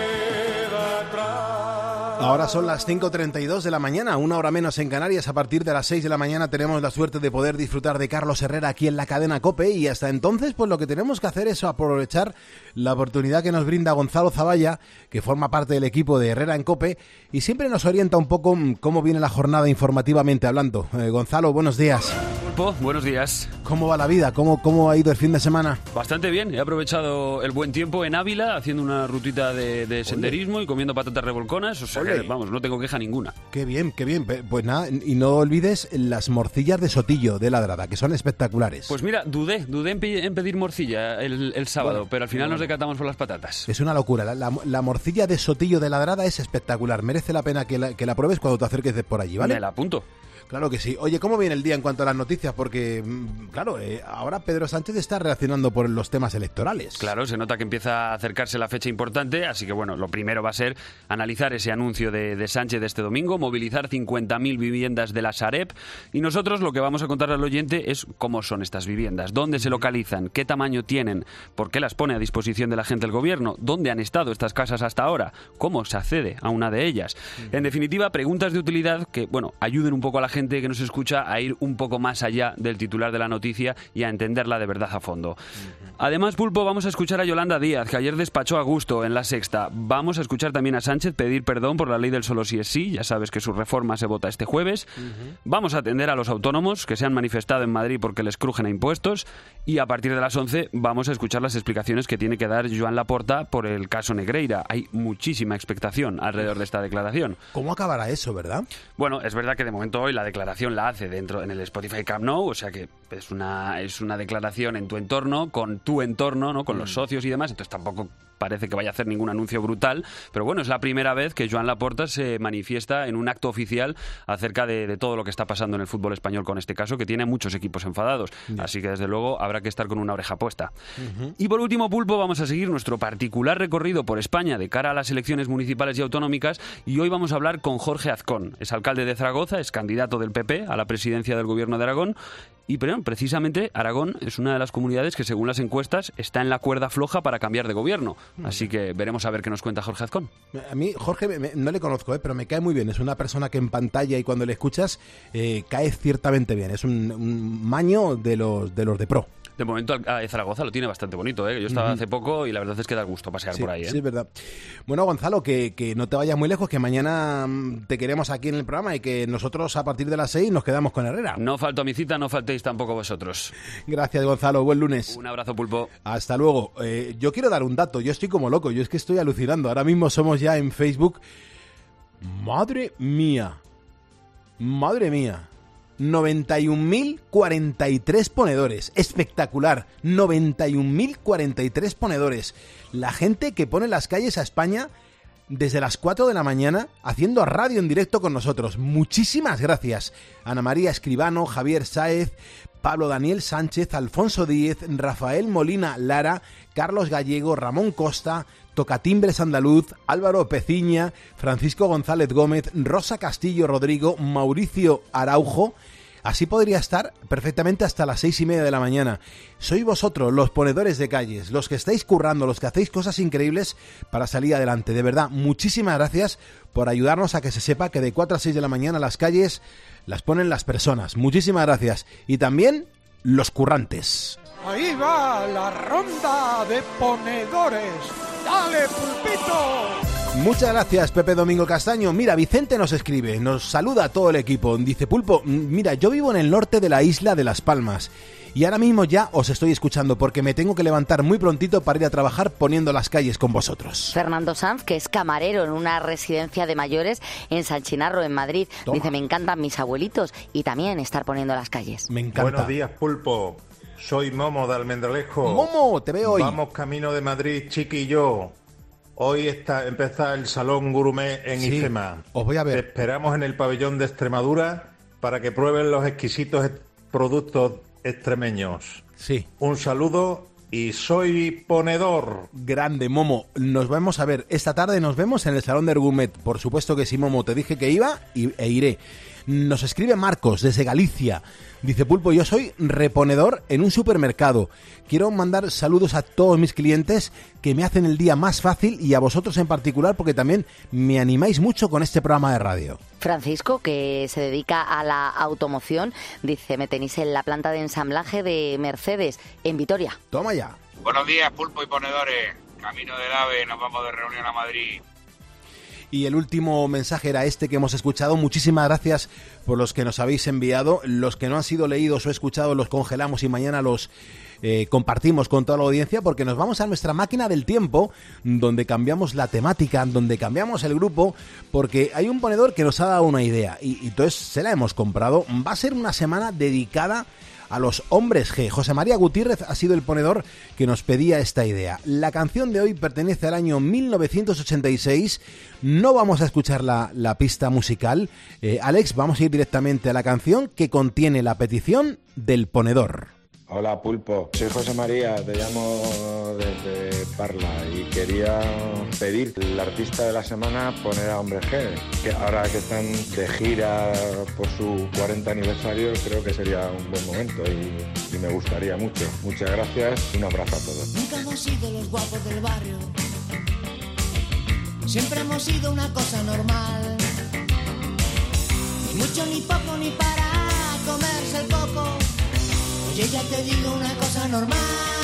queda atrás. Ahora son las 5:32 de la mañana, una hora menos en Canarias. A partir de las 6 de la mañana tenemos la suerte de poder disfrutar de Carlos Herrera aquí en la cadena COPE, y hasta entonces pues lo que tenemos que hacer es aprovechar la oportunidad que nos brinda Gonzalo Zavalla, que forma parte del equipo de Herrera en COPE y siempre nos orienta un poco cómo viene la jornada informativamente hablando. Gonzalo, buenos días. Buenos días. ¿Cómo va la vida? ¿Cómo ha ido el fin de semana? Bastante bien, he aprovechado el buen tiempo en Ávila haciendo una rutita de senderismo y comiendo patatas revolconas, o sea que, vamos, no tengo queja ninguna. Qué bien, qué bien. Pues nada, y no olvides las morcillas de Sotillo de Ladrada, que son espectaculares. Pues mira, dudé en pedir morcilla el sábado, pero al final nos decantamos por las patatas. Es una locura, la morcilla de Sotillo de Ladrada es espectacular, merece la pena que la pruebes cuando te acerques de por allí, ¿vale? Me la apunto. Claro que sí. Oye, ¿cómo viene el día en cuanto a las noticias? Porque, claro, ahora Pedro Sánchez está reaccionando por los temas electorales. Claro, se nota que empieza a acercarse la fecha importante, así que bueno, lo primero va a ser analizar ese anuncio de Sánchez de este domingo, movilizar 50.000 viviendas de la Sareb, y nosotros lo que vamos a contarle al oyente es cómo son estas viviendas, dónde se localizan, qué tamaño tienen, por qué las pone a disposición de la gente el gobierno, dónde han estado estas casas hasta ahora, cómo se accede a una de ellas. En definitiva, preguntas de utilidad que, bueno, ayuden un poco a la gente que nos escucha a ir un poco más allá del titular de la noticia y a entenderla de verdad a fondo. Además, Pulpo, vamos a escuchar a Yolanda Díaz, que ayer despachó a gusto en La Sexta. Vamos a escuchar también a Sánchez pedir perdón por la ley del solo sí es sí. Ya sabes que su reforma se vota este jueves. Vamos a atender a los autónomos que se han manifestado en Madrid porque les crujen a impuestos. Y a partir de las 11 vamos a escuchar las explicaciones que tiene que dar Joan Laporta por el caso Negreira. Hay muchísima expectación alrededor de esta declaración. ¿Cómo acabará eso, verdad? Bueno, es verdad que de momento hoy la declaración la hace en el Spotify Camp Nou, o sea que es una declaración en tu entorno, con tu entorno, ¿no? Con los socios y demás, entonces tampoco parece que vaya a hacer ningún anuncio brutal, pero bueno, es la primera vez que Joan Laporta se manifiesta en un acto oficial acerca de todo lo que está pasando en el fútbol español con este caso, que tiene muchos equipos enfadados, así que desde luego habrá que estar con una oreja puesta. Y por último, Pulpo, vamos a seguir nuestro particular recorrido por España de cara a las elecciones municipales y autonómicas, y hoy vamos a hablar con Jorge Azcón. Es alcalde de Zaragoza, es candidato del PP a la presidencia del Gobierno de Aragón, Y precisamente Aragón es una de las comunidades que, según las encuestas, está en la cuerda floja para cambiar de gobierno. Así que veremos a ver qué nos cuenta Jorge Azcón. A mí, Jorge, no le conozco, pero me cae muy bien. Es una persona que en pantalla y cuando le escuchas cae ciertamente bien. Es un maño de los de pro. De momento Zaragoza lo tiene bastante bonito, ¿eh? Yo estaba hace poco y la verdad es que da gusto pasear por ahí, ¿eh? Sí, es verdad. Bueno, Gonzalo, que no te vayas muy lejos, que mañana te queremos aquí en el programa y que nosotros a partir de las 6 nos quedamos con Herrera. No falto a mi cita, no faltéis tampoco vosotros. Gracias, Gonzalo. Buen lunes. Un abrazo, Pulpo. Hasta luego. Yo quiero dar un dato. Yo estoy como loco. Yo es que estoy alucinando. Ahora mismo somos ya en Facebook. Madre mía. 91.043 ponedores. Espectacular. 91.043 ponedores. La gente que pone en las calles a España desde las 4 de la mañana haciendo radio en directo con nosotros. Muchísimas gracias. Ana María Escribano, Javier Sáez, Pablo Daniel Sánchez, Alfonso Díez, Rafael Molina Lara, Carlos Gallego, Ramón Costa, Tocatimbres Andaluz, Álvaro Peciña, Francisco González Gómez, Rosa Castillo Rodrigo, Mauricio Araujo. Así podría estar perfectamente hasta las 6:30 de la mañana. Sois vosotros, los ponedores de calles, los que estáis currando, los que hacéis cosas increíbles para salir adelante. De verdad, muchísimas gracias por ayudarnos a que se sepa que de 4 a 6 de la mañana las calles las ponen las personas. Muchísimas gracias. Y también los currantes. Ahí va la ronda de ponedores. ¡Dale, Pulpito! Muchas gracias, Pepe Domingo Castaño. Mira, Vicente nos escribe, nos saluda a todo el equipo. Dice, Pulpo, mira, yo vivo en el norte de la isla de Las Palmas y ahora mismo ya os estoy escuchando porque me tengo que levantar muy prontito para ir a trabajar poniendo las calles con vosotros. Fernando Sanz, que es camarero en una residencia de mayores en San Chinarro, en Madrid. Toma. Dice, me encantan mis abuelitos y también estar poniendo las calles. Me encanta. Buenos días, Pulpo. Soy Momo de Almendralejo. Momo, te veo hoy. Vamos camino de Madrid, Chiqui y yo. Hoy empieza el Salón Gourmet en IFEMA. Os voy a ver. Te esperamos en el pabellón de Extremadura para que prueben los exquisitos productos extremeños. Sí. Un saludo y soy ponedor. Grande, Momo. Nos vamos a ver. Esta tarde nos vemos en el Salón del Gourmet. Por supuesto que sí, Momo. Te dije que iba e iré. Nos escribe Marcos desde Galicia. Dice, Pulpo, yo soy reponedor en un supermercado. Quiero mandar saludos a todos mis clientes que me hacen el día más fácil y a vosotros en particular porque también me animáis mucho con este programa de radio. Francisco, que se dedica a la automoción, dice, me tenéis en la planta de ensamblaje de Mercedes en Vitoria. Toma ya. Buenos días, Pulpo y ponedores. Camino del AVE, nos vamos de reunión a Madrid. Y el último mensaje era este que hemos escuchado. Muchísimas gracias por los que nos habéis enviado. Los que no han sido leídos o escuchados los congelamos y mañana los compartimos con toda la audiencia porque nos vamos a nuestra máquina del tiempo donde cambiamos la temática, donde cambiamos el grupo porque hay un ponedor que nos ha dado una idea y entonces se la hemos comprado. Va a ser una semana dedicada a los hombres G. José María Gutiérrez ha sido el ponedor que nos pedía esta idea. La canción de hoy pertenece al año 1986. No vamos a escuchar la pista musical. Alex, vamos a ir directamente a la canción que contiene la petición del ponedor. Hola, Pulpo. Soy José María, te llamo desde Parla y quería pedir el artista de la semana poner a Hombre G, que ahora que están de gira por su 40 aniversario creo que sería un buen momento y me gustaría mucho. Muchas gracias y un abrazo a todos. Nunca hemos sido los guapos del barrio, siempre hemos sido una cosa normal, ni mucho ni poco ni para comerse el coco. Oye, ya te digo una cosa normal.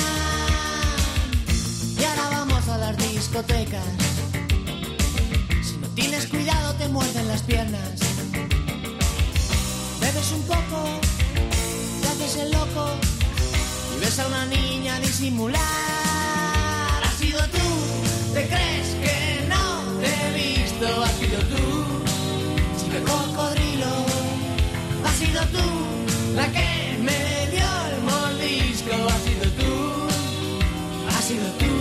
Y ahora vamos a las discotecas. Si no tienes cuidado te muerden las piernas. Bebes un poco, te haces el loco y ves a una niña disimular. Has sido tú, te crees que no te he visto. Has sido tú, chico cocodrilo. Has sido tú, la que me dio el mordisco. Has sido tú, has sido tú,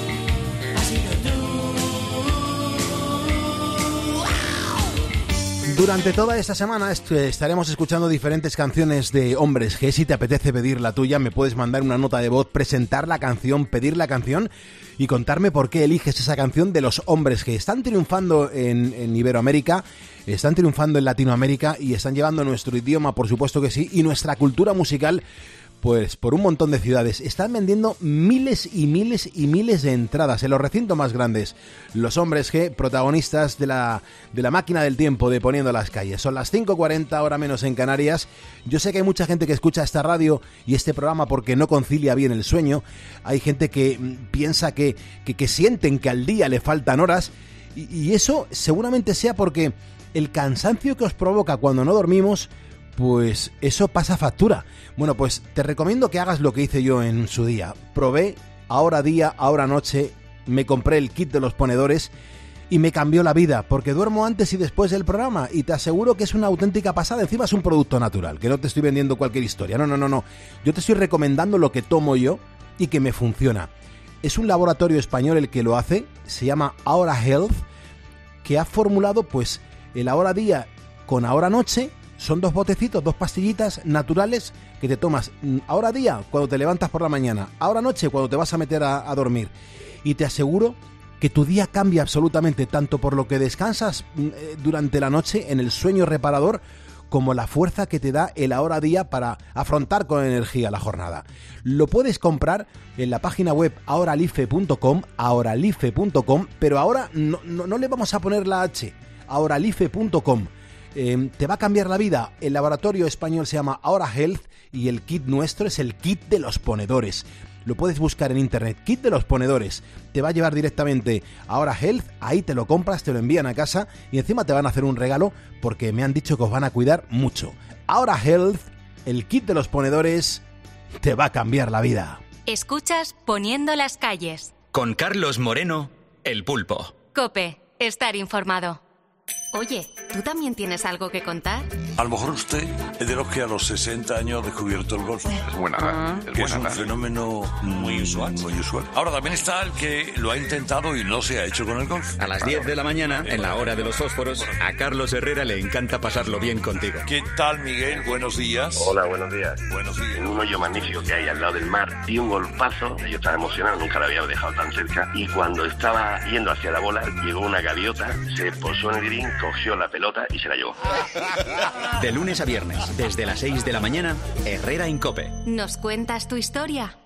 has sido tú. Durante toda esta semana estaremos escuchando diferentes canciones de Hombres G. Si te apetece pedir la tuya, me puedes mandar una nota de voz, presentar la canción, pedir la canción y contarme por qué eliges esa canción de los Hombres G. Están triunfando en Iberoamérica, están triunfando en Latinoamérica y están llevando nuestro idioma, por supuesto que sí, y nuestra cultura musical pues por un montón de ciudades. Están vendiendo miles y miles y miles de entradas en los recintos más grandes. Los Hombres G, protagonistas de la máquina del tiempo de Poniendo las Calles. Son las 5:40, hora menos en Canarias. Yo sé que hay mucha gente que escucha esta radio y este programa porque no concilia bien el sueño. Hay gente que piensa que sienten que al día le faltan horas y eso seguramente sea porque el cansancio que os provoca cuando no dormimos, pues eso pasa factura. Bueno, pues te recomiendo que hagas lo que hice yo en su día. Probé ahora día, ahora noche, me compré el kit de los ponedores y me cambió la vida, porque duermo antes y después del programa y te aseguro que es una auténtica pasada. Encima es un producto natural, que no te estoy vendiendo cualquier historia. No. Yo te estoy recomendando lo que tomo yo y que me funciona. Es un laboratorio español el que lo hace, se llama Ahora Health, que ha formulado pues el ahora día con ahora noche. Son 2 botecitos, 2 pastillitas naturales que te tomas ahora día cuando te levantas por la mañana, ahora noche cuando te vas a meter a dormir. Y te aseguro que tu día cambia absolutamente, tanto por lo que descansas durante la noche en el sueño reparador, como la fuerza que te da el ahora día para afrontar con energía la jornada. Lo puedes comprar en la página web ahoralife.com, pero ahora no le vamos a poner la H, ahoralife.com. Te va a cambiar la vida. El laboratorio español se llama Ahora Health y el kit nuestro es el kit de los ponedores. Lo puedes buscar en internet, kit de los ponedores. Te va a llevar directamente a Ahora Health, ahí te lo compras, te lo envían a casa y encima te van a hacer un regalo porque me han dicho que os van a cuidar mucho. Ahora Health, el kit de los ponedores, te va a cambiar la vida. Escuchas Poniendo las Calles. Con Carlos Moreno, El Pulpo. COPE, estar informado. Oye, ¿tú también tienes algo que contar? A lo mejor usted es de los que a los 60 años ha descubierto el golf. Es buena edad. Que es un fenómeno muy usual. Ahora también está el que lo ha intentado y no se ha hecho con el golf. A las 10 de la mañana, en la hora de los fósforos, a Carlos Herrera le encanta pasarlo bien contigo. ¿Qué tal, Miguel? Buenos días. Hola, buenos días. Buenos días. En un hoyo magnífico que hay al lado del mar y un golpazo. Yo estaba emocionado, nunca lo había dejado tan cerca. Y cuando estaba yendo hacia la bola, llegó una gaviota, se posó en el green, cogió la pelota y se la llevó. De lunes a viernes, desde las 6 de la mañana, Herrera en COPE. ¿Nos cuentas tu historia?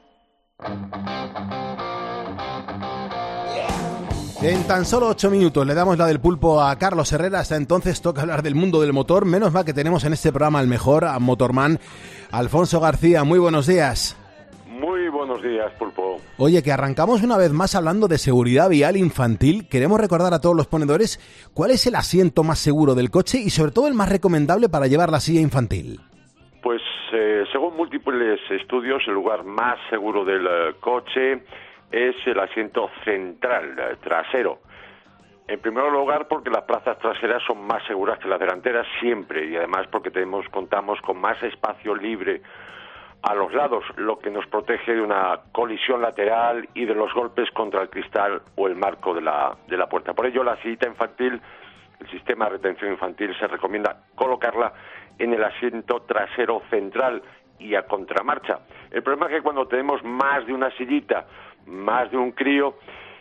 En tan solo 8 minutos le damos la del pulpo a Carlos Herrera. Hasta entonces toca hablar del mundo del motor. Menos mal que tenemos en este programa al mejor, a Motorman, Alfonso García. Muy buenos días. Muy buenos días, Pulpo. Oye, que arrancamos una vez más hablando de seguridad vial infantil. Queremos recordar a todos los ponedores cuál es el asiento más seguro del coche y sobre todo el más recomendable para llevar la silla infantil. Pues según múltiples estudios, el lugar más seguro del coche es el asiento central, trasero. En primer lugar, porque las plazas traseras son más seguras que las delanteras siempre y además porque contamos con más espacio libre a los lados, lo que nos protege de una colisión lateral y de los golpes contra el cristal o el marco de la puerta. Por ello, la sillita infantil, el sistema de retención infantil, se recomienda colocarla en el asiento trasero central y a contramarcha. El problema es que cuando tenemos más de una sillita, más de un crío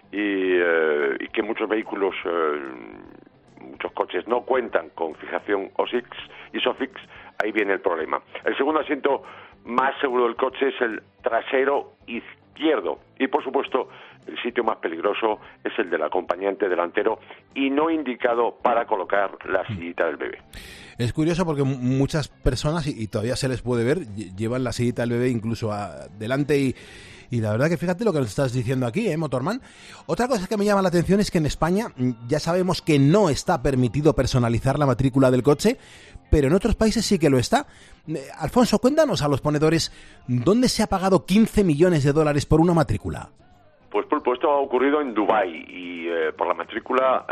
y que muchos vehículos, muchos coches no cuentan con fijación ISOFIX, ahí viene el problema. El segundo asiento más seguro del coche es el trasero izquierdo y por supuesto el sitio más peligroso es el del acompañante delantero y no indicado para colocar la sillita del bebé. Es curioso porque muchas personas, y todavía se les puede ver, llevan la sillita del bebé incluso adelante y la verdad que fíjate lo que nos estás diciendo aquí, Motorman. Otra cosa que me llama la atención es que en España ya sabemos que no está permitido personalizar la matrícula del coche, pero en otros países sí que lo está. Alfonso, cuéntanos a los ponedores, ¿dónde se ha pagado 15 millones de dólares por una matrícula? Pues Pulpo, esto ha ocurrido en Dubái y por la matrícula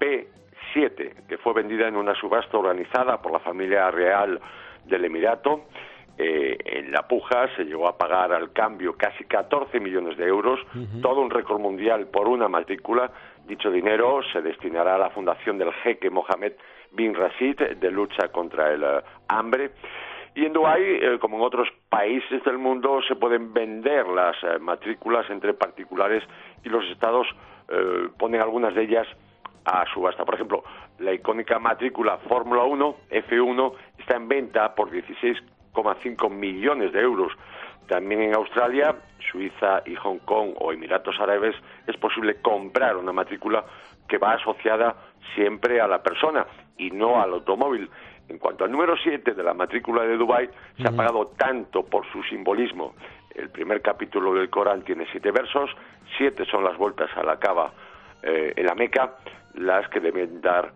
P7, que fue vendida en una subasta organizada por la familia real del Emirato. En la puja se llegó a pagar al cambio casi 14 millones de euros, todo un récord mundial por una matrícula Dicho dinero se destinará a la fundación del jeque Mohammed bin Rashid de lucha contra el hambre. Y en Dubái, como en otros países del mundo, se pueden vender las matrículas entre particulares y los estados ponen algunas de ellas a subasta. Por ejemplo, la icónica matrícula Fórmula 1, F1, está en venta por 16,5 millones de euros. También en Australia, Suiza y Hong Kong o Emiratos Árabes es posible comprar una matrícula que va asociada siempre a la persona y no al automóvil. En cuanto al número 7 de la matrícula de Dubái, se ha pagado tanto por su simbolismo. El primer capítulo del Corán tiene 7 versos, 7 son las vueltas a la Kaaba en la Meca, la que debe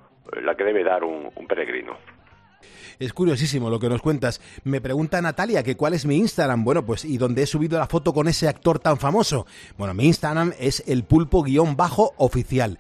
dar un peregrino. Es curiosísimo lo que nos cuentas. Me pregunta Natalia que cuál es mi Instagram. Bueno, pues y donde he subido la foto con ese actor tan famoso. Bueno, mi Instagram es elpulpo_oficial.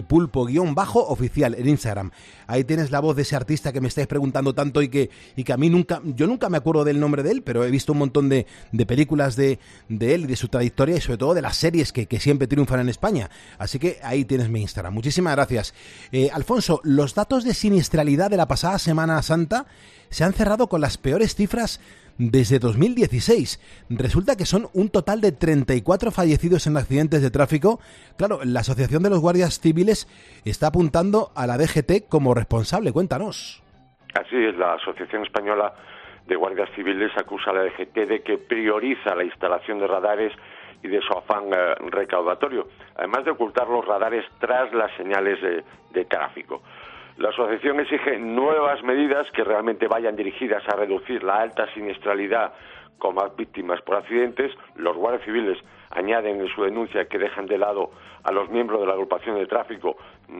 Elpulpo_oficial en Instagram. Ahí tienes la voz de ese artista que me estáis preguntando tanto y que a mí yo nunca me acuerdo del nombre de él, pero he visto un montón de películas de él y de su trayectoria y sobre todo de las series que siempre triunfan en España. Así que ahí tienes mi Instagram. Muchísimas gracias. Alfonso, los datos de siniestralidad de la pasada Semana Santa se han cerrado con las peores cifras desde 2016. Resulta que son un total de 34 fallecidos en accidentes de tráfico. Claro, la Asociación de los Guardias Civiles está apuntando a la DGT como responsable. Cuéntanos. Así es, la Asociación Española de Guardias Civiles acusa a la DGT de que prioriza la instalación de radares y de su afán recaudatorio, además de ocultar los radares tras las señales de tráfico. La asociación exige nuevas medidas que realmente vayan dirigidas a reducir la alta siniestralidad con más víctimas por accidentes. Los guardias civiles añaden en su denuncia que dejan de lado a los miembros de la agrupación de tráfico,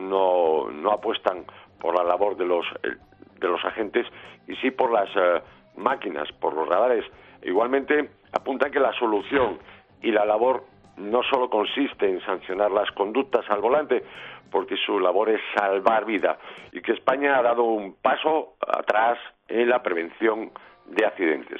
no apuestan por la labor de los agentes y sí por las máquinas, por los radares. Igualmente apuntan que la solución y la labor no solo consiste en sancionar las conductas al volante, porque su labor es salvar vida, y que España ha dado un paso atrás en la prevención de accidentes.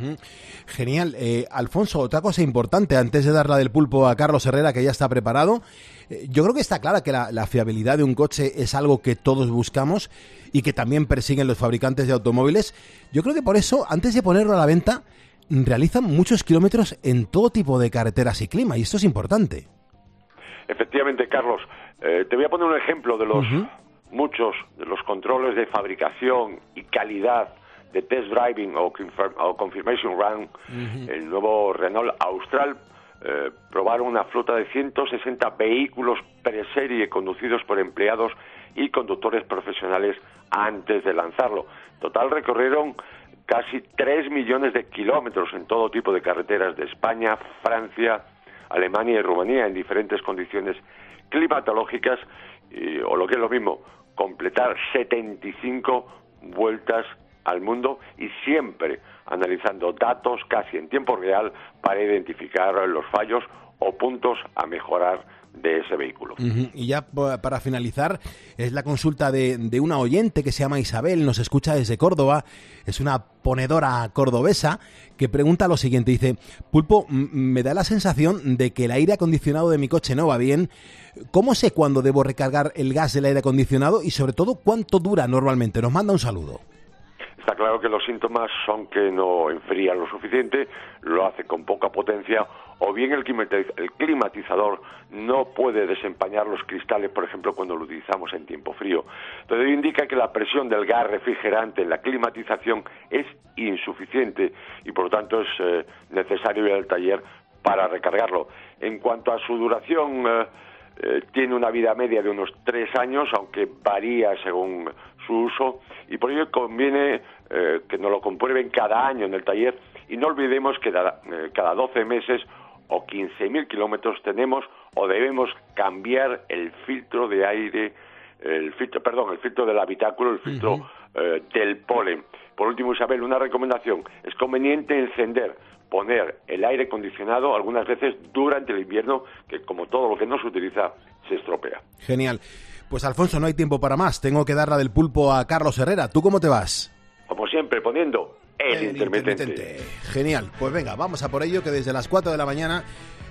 Genial. Alfonso, otra cosa importante, antes de dar la del pulpo a Carlos Herrera, que ya está preparado, yo creo que está clara que la fiabilidad de un coche es algo que todos buscamos y que también persiguen los fabricantes de automóviles. Yo creo que por eso, antes de ponerlo a la venta, realizan muchos kilómetros en todo tipo de carreteras y clima, y esto es importante. Efectivamente, Carlos. Te voy a poner un ejemplo de los muchos de los controles de fabricación y calidad de test driving o confirmation run. El nuevo Renault Austral probaron una flota de 160 vehículos preserie conducidos por empleados y conductores profesionales antes de lanzarlo. Total recorrieron casi 3 millones de kilómetros en todo tipo de carreteras de España, Francia, Alemania y Rumanía en diferentes condiciones climatológicas o lo que es lo mismo, completar 75 vueltas al mundo y siempre analizando datos casi en tiempo real para identificar los fallos o puntos a mejorar de ese vehículo. Y ya para finalizar, es la consulta de una oyente que se llama Isabel, nos escucha desde Córdoba, es una ponedora cordobesa que pregunta lo siguiente, dice: Pulpo, me da la sensación de que el aire acondicionado de mi coche no va bien. ¿Cómo sé cuándo debo recargar el gas del aire acondicionado y sobre todo cuánto dura normalmente? Nos manda un saludo. Está claro que los síntomas son que no enfrían lo suficiente, lo hace con poca potencia, o bien el climatizador no puede desempañar los cristales, por ejemplo, cuando lo utilizamos en tiempo frío. Todo ello indica que la presión del gas refrigerante en la climatización es insuficiente y, por lo tanto, es necesario ir al taller para recargarlo. En cuanto a su duración, tiene una vida media de unos 3 años, aunque varía según su uso, y por ello conviene que nos lo comprueben cada año en el taller, y no olvidemos que cada 12 meses o 15.000 kilómetros tenemos o debemos cambiar el filtro de aire, el filtro del habitáculo, el filtro del polen. Por último, Isabel, una recomendación: es conveniente poner el aire acondicionado algunas veces durante el invierno, que como todo lo que no se utiliza se estropea. Genial. Pues Alfonso, no hay tiempo para más, tengo que dar la del pulpo a Carlos Herrera. ¿Tú cómo te vas? Como siempre, poniendo el intermitente. Genial, pues venga, vamos a por ello, que desde las 4 de la mañana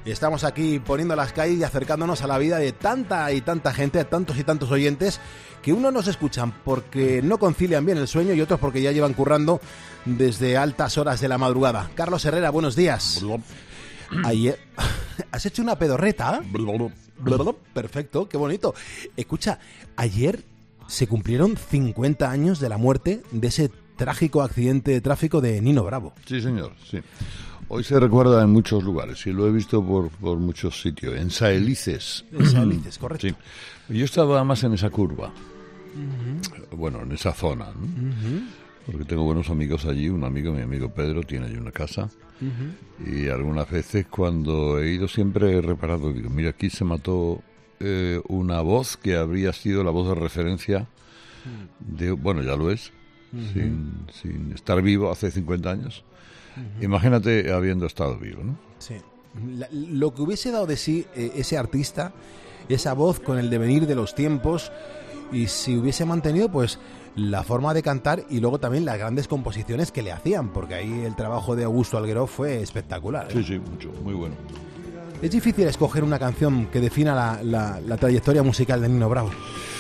Estamos aquí poniendo las calles y acercándonos a la vida de tanta y tanta gente, a tantos y tantos oyentes, que unos nos escuchan porque no concilian bien el sueño y otros porque ya llevan currando desde altas horas de la madrugada. Carlos Herrera, buenos días. Ayer... ¿Has hecho una pedorreta? Perfecto, qué bonito. Escucha, ayer se cumplieron 50 años de la muerte de ese trágico accidente de tráfico de Nino Bravo. Sí, señor, sí. Hoy se recuerda en muchos lugares y lo he visto por muchos sitios. En Saelices. En Saelices, correcto. Sí. Yo estaba más en esa curva. Bueno, en esa zona, ¿no? Porque tengo buenos amigos allí. Mi amigo Pedro, tiene allí una casa. Y algunas veces cuando he ido siempre he reparado, digo, mira, aquí se mató una voz que habría sido la voz de referencia de, bueno, ya lo es, sin estar vivo hace 50 años. Imagínate habiendo estado vivo, ¿no? Sí. Lo que hubiese dado de sí ese artista, esa voz con el devenir de los tiempos, y si hubiese mantenido pues la forma de cantar y luego también las grandes composiciones que le hacían, porque ahí el trabajo de Augusto Algueró fue espectacular, ¿eh? Sí, mucho, muy bueno. Es difícil escoger una canción que defina la trayectoria musical de Nino Bravo.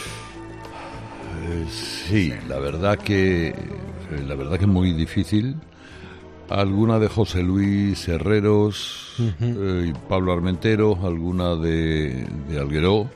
Sí, la verdad que es muy difícil. Alguna de José Luis Herreros y Pablo Armentero, alguna de Algueró,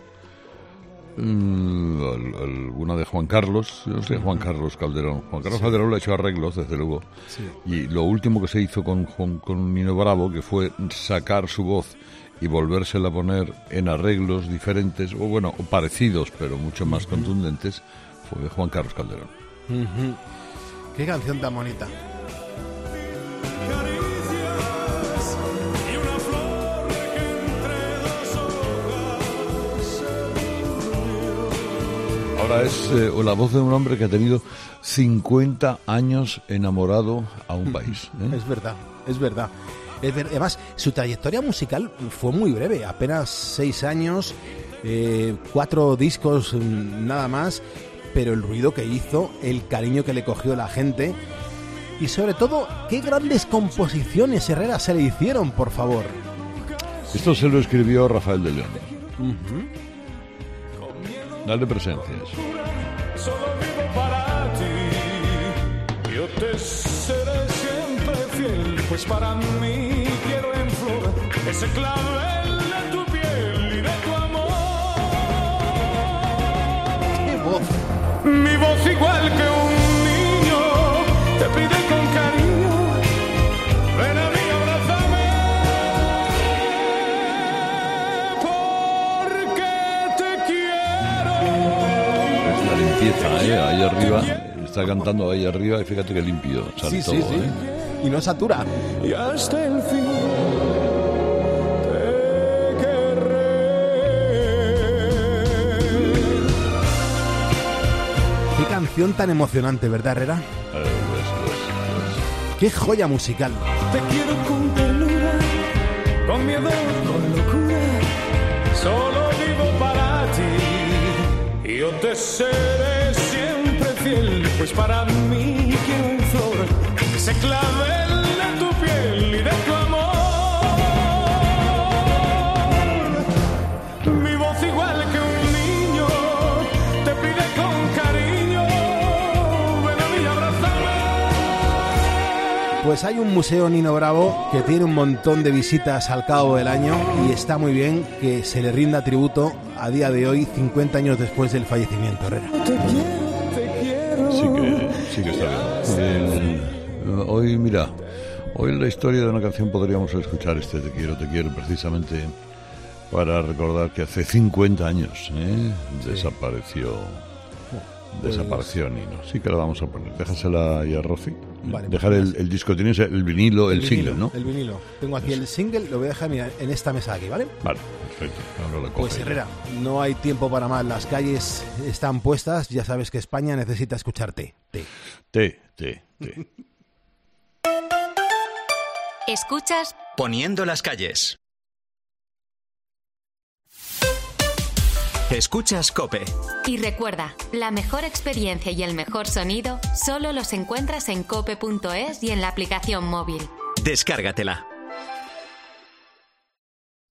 alguna de Juan Carlos, yo sé, Juan Carlos Calderón. Juan Carlos Calderón le ha hecho arreglos, desde luego. Sí. Y lo último que se hizo con Nino Bravo, que fue sacar su voz y volvérsela a poner en arreglos diferentes, o parecidos, pero mucho más contundentes, fue Juan Carlos Calderón. Qué canción tan bonita. Ahora es la voz de un hombre que ha tenido 50 años enamorado a un país, ¿eh? Es verdad. Además, su trayectoria musical fue muy breve, apenas 6 años, 4 discos nada más, pero el ruido que hizo, el cariño que le cogió la gente y sobre todo, qué grandes composiciones, Herrera, se le hicieron, por favor. Esto se lo escribió Rafael de León. Dale presencias. Solo vivo para ti, yo te seré siempre fiel, pues para mí quiero en flor ese clavel de tu piel y de tu amor. ¡Qué voz! Mi voz igual que un niño te pide con cariño, ven a mí, abrázame, porque te quiero. Es la limpieza, ahí arriba, está cantando ahí arriba y fíjate que limpio sale todo, ¿eh? Y no satura. Y hasta el fin te querré. Qué canción tan emocionante, ¿verdad, Herrera? Qué joya musical. Te quiero con ternura, con miedo, con locura. Solo vivo para ti. Y yo te seré siempre fiel, pues para mí quiero en flor ese clavel de tu piel y de tu amor. Mi voz igual que un niño te pide con cariño, ven a mí, abrázame. Pues hay un museo Nino Bravo que tiene un montón de visitas al cabo del año y está muy bien que se le rinda tributo a día de hoy, 50 años después del fallecimiento, Herrera. Sí que está bien. Hoy en la historia de una canción podríamos escuchar Te quiero, precisamente para recordar que hace 50 años desapareció Nino. Sí que la vamos a poner. Déjasela ahí a Rofi. Vale, dejar el disco, tienes el vinilo, el single, ¿no? El vinilo. Tengo aquí el single, lo voy a dejar en esta mesa de aquí, ¿vale? Vale, perfecto. Ahora lo pues Herrera, no hay tiempo para más. Las calles están puestas. Ya sabes que España necesita escucharte. Te. Escuchas Poniendo las calles. Escuchas COPE. Y recuerda, la mejor experiencia y el mejor sonido solo los encuentras en cope.es y en la aplicación móvil. Descárgatela.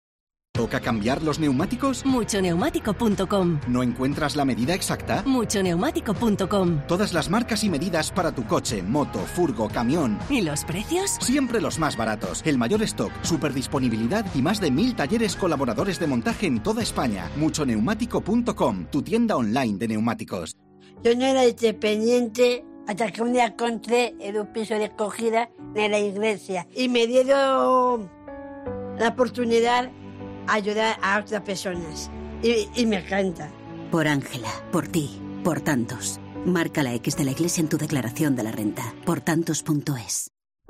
¿Toca cambiar los neumáticos? Muchoneumático.com. ¿No encuentras la medida exacta? Muchoneumático.com. Todas las marcas y medidas para tu coche, moto, furgo, camión. ¿Y los precios? Siempre los más baratos. El mayor stock, superdisponibilidad y más de 1000 talleres colaboradores de montaje en toda España. Muchoneumático.com, tu tienda online de neumáticos. Yo no era independiente hasta que un día encontré en un piso de acogida de la iglesia y me dieron la oportunidad de ayudar a otras personas. Y me encanta. Por Ángela, por ti, por tantos. Marca la X de la iglesia en tu declaración de la renta. Portantos.es.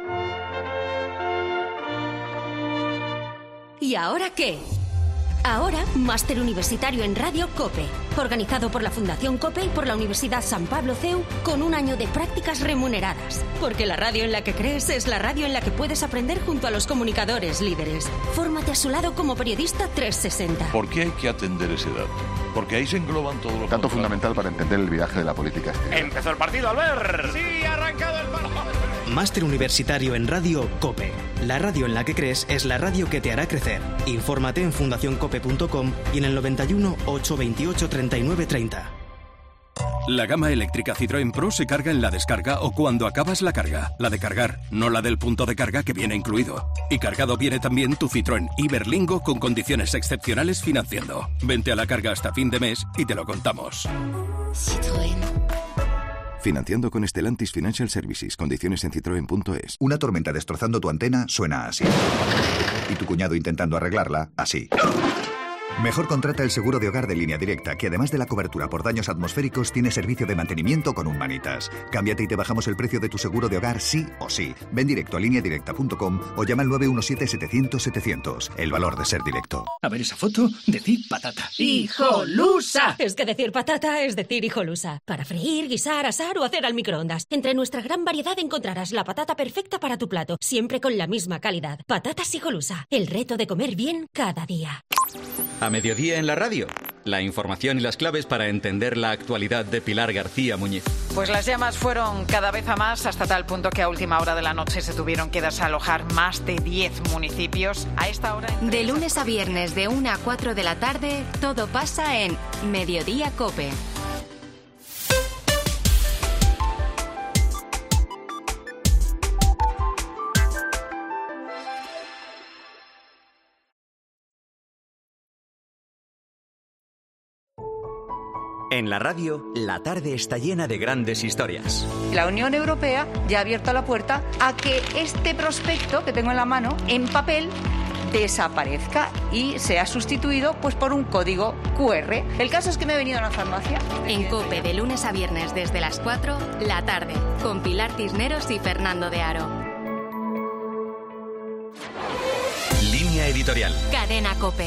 ¿Y ahora qué? Ahora, máster universitario en Radio COPE, organizado por la Fundación COPE y por la Universidad San Pablo CEU, con un año de prácticas remuneradas. Porque la radio en la que crees es la radio en la que puedes aprender junto a los comunicadores líderes. Fórmate a su lado como periodista 360. ¿Por qué hay que atender ese dato? Porque ahí se engloban todos los... Dato fundamental para entender el viraje de la política exterior. ¡Empezó el partido, Albert! ¡Sí, ha arrancado el partido! Máster universitario en Radio COPE. La radio en la que crees es la radio que te hará crecer. Infórmate en fundacioncope.com y en el 91 828 39 30. La gama eléctrica Citroën Pro se carga en la descarga o cuando acabas la carga. La de cargar, no la del punto de carga que viene incluido. Y cargado viene también tu Citroën Iberlingo con condiciones excepcionales financiando. Vente a la carga hasta fin de mes y te lo contamos. Citroën. Financiando con Stellantis Financial Services. Condiciones en citroen.es. Una tormenta destrozando tu antena suena así. Y tu cuñado intentando arreglarla, así. Mejor contrata el seguro de hogar de Línea Directa, que además de la cobertura por daños atmosféricos, tiene servicio de mantenimiento con un manitas. Cámbiate y te bajamos el precio de tu seguro de hogar sí o sí. Ven directo a lineadirecta.com o llama al 917-700-700. El valor de ser directo. A ver esa foto, decir patata. ¡Hijolusa! Es que decir patata es decir hijolusa. Para freír, guisar, asar o hacer al microondas. Entre nuestra gran variedad encontrarás la patata perfecta para tu plato, siempre con la misma calidad. Patatas hijolusa. El reto de comer bien cada día. A mediodía en la radio, la información y las claves para entender la actualidad de Pilar García Muñiz. Pues las llamas fueron cada vez a más, hasta tal punto que a última hora de la noche se tuvieron que desalojar más de 10 municipios. A esta hora... De lunes a viernes de 1 a 4 de la tarde, todo pasa en Mediodía COPE. En la radio, la tarde está llena de grandes historias. La Unión Europea ya ha abierto la puerta a que este prospecto que tengo en la mano, en papel, desaparezca y sea sustituido pues por un código QR. El caso es que me he venido a la farmacia. En COPE, de lunes a viernes desde las 4, la tarde, con Pilar Cisneros y Fernando de Aro. Línea editorial. Cadena COPE.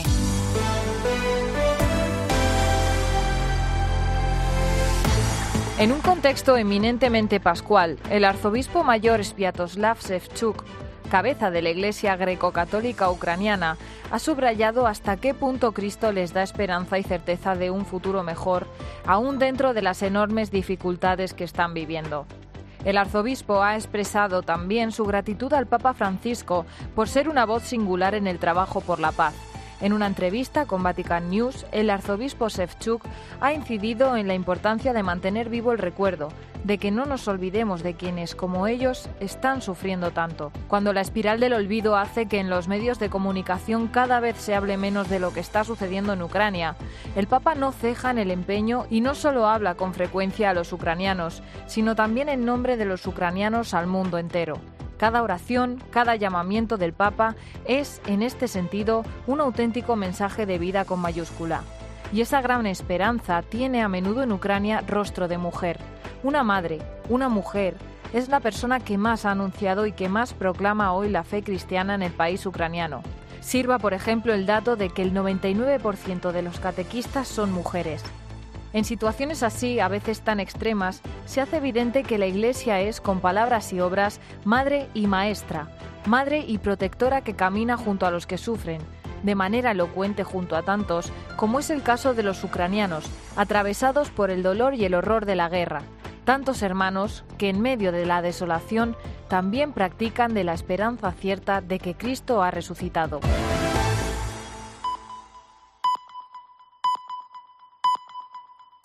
En un contexto eminentemente pascual, el arzobispo mayor Sviatoslav Ševčuk, cabeza de la Iglesia greco-católica ucraniana, ha subrayado hasta qué punto Cristo les da esperanza y certeza de un futuro mejor, aún dentro de las enormes dificultades que están viviendo. El arzobispo ha expresado también su gratitud al Papa Francisco por ser una voz singular en el trabajo por la paz. En una entrevista con Vatican News, el arzobispo Ševčuk ha incidido en la importancia de mantener vivo el recuerdo, de que no nos olvidemos de quienes, como ellos, están sufriendo tanto. Cuando la espiral del olvido hace que en los medios de comunicación cada vez se hable menos de lo que está sucediendo en Ucrania, el Papa no ceja en el empeño y no solo habla con frecuencia a los ucranianos, sino también en nombre de los ucranianos al mundo entero. Cada oración, cada llamamiento del Papa es, en este sentido, un auténtico mensaje de vida con mayúscula. Y esa gran esperanza tiene a menudo en Ucrania rostro de mujer. Una madre, una mujer, es la persona que más ha anunciado y que más proclama hoy la fe cristiana en el país ucraniano. Sirva, por ejemplo, el dato de que el 99% de los catequistas son mujeres. En situaciones así, a veces tan extremas, se hace evidente que la Iglesia es, con palabras y obras, madre y maestra, madre y protectora que camina junto a los que sufren, de manera elocuente junto a tantos, como es el caso de los ucranianos, atravesados por el dolor y el horror de la guerra. Tantos hermanos que en medio de la desolación también practican de la esperanza cierta de que Cristo ha resucitado.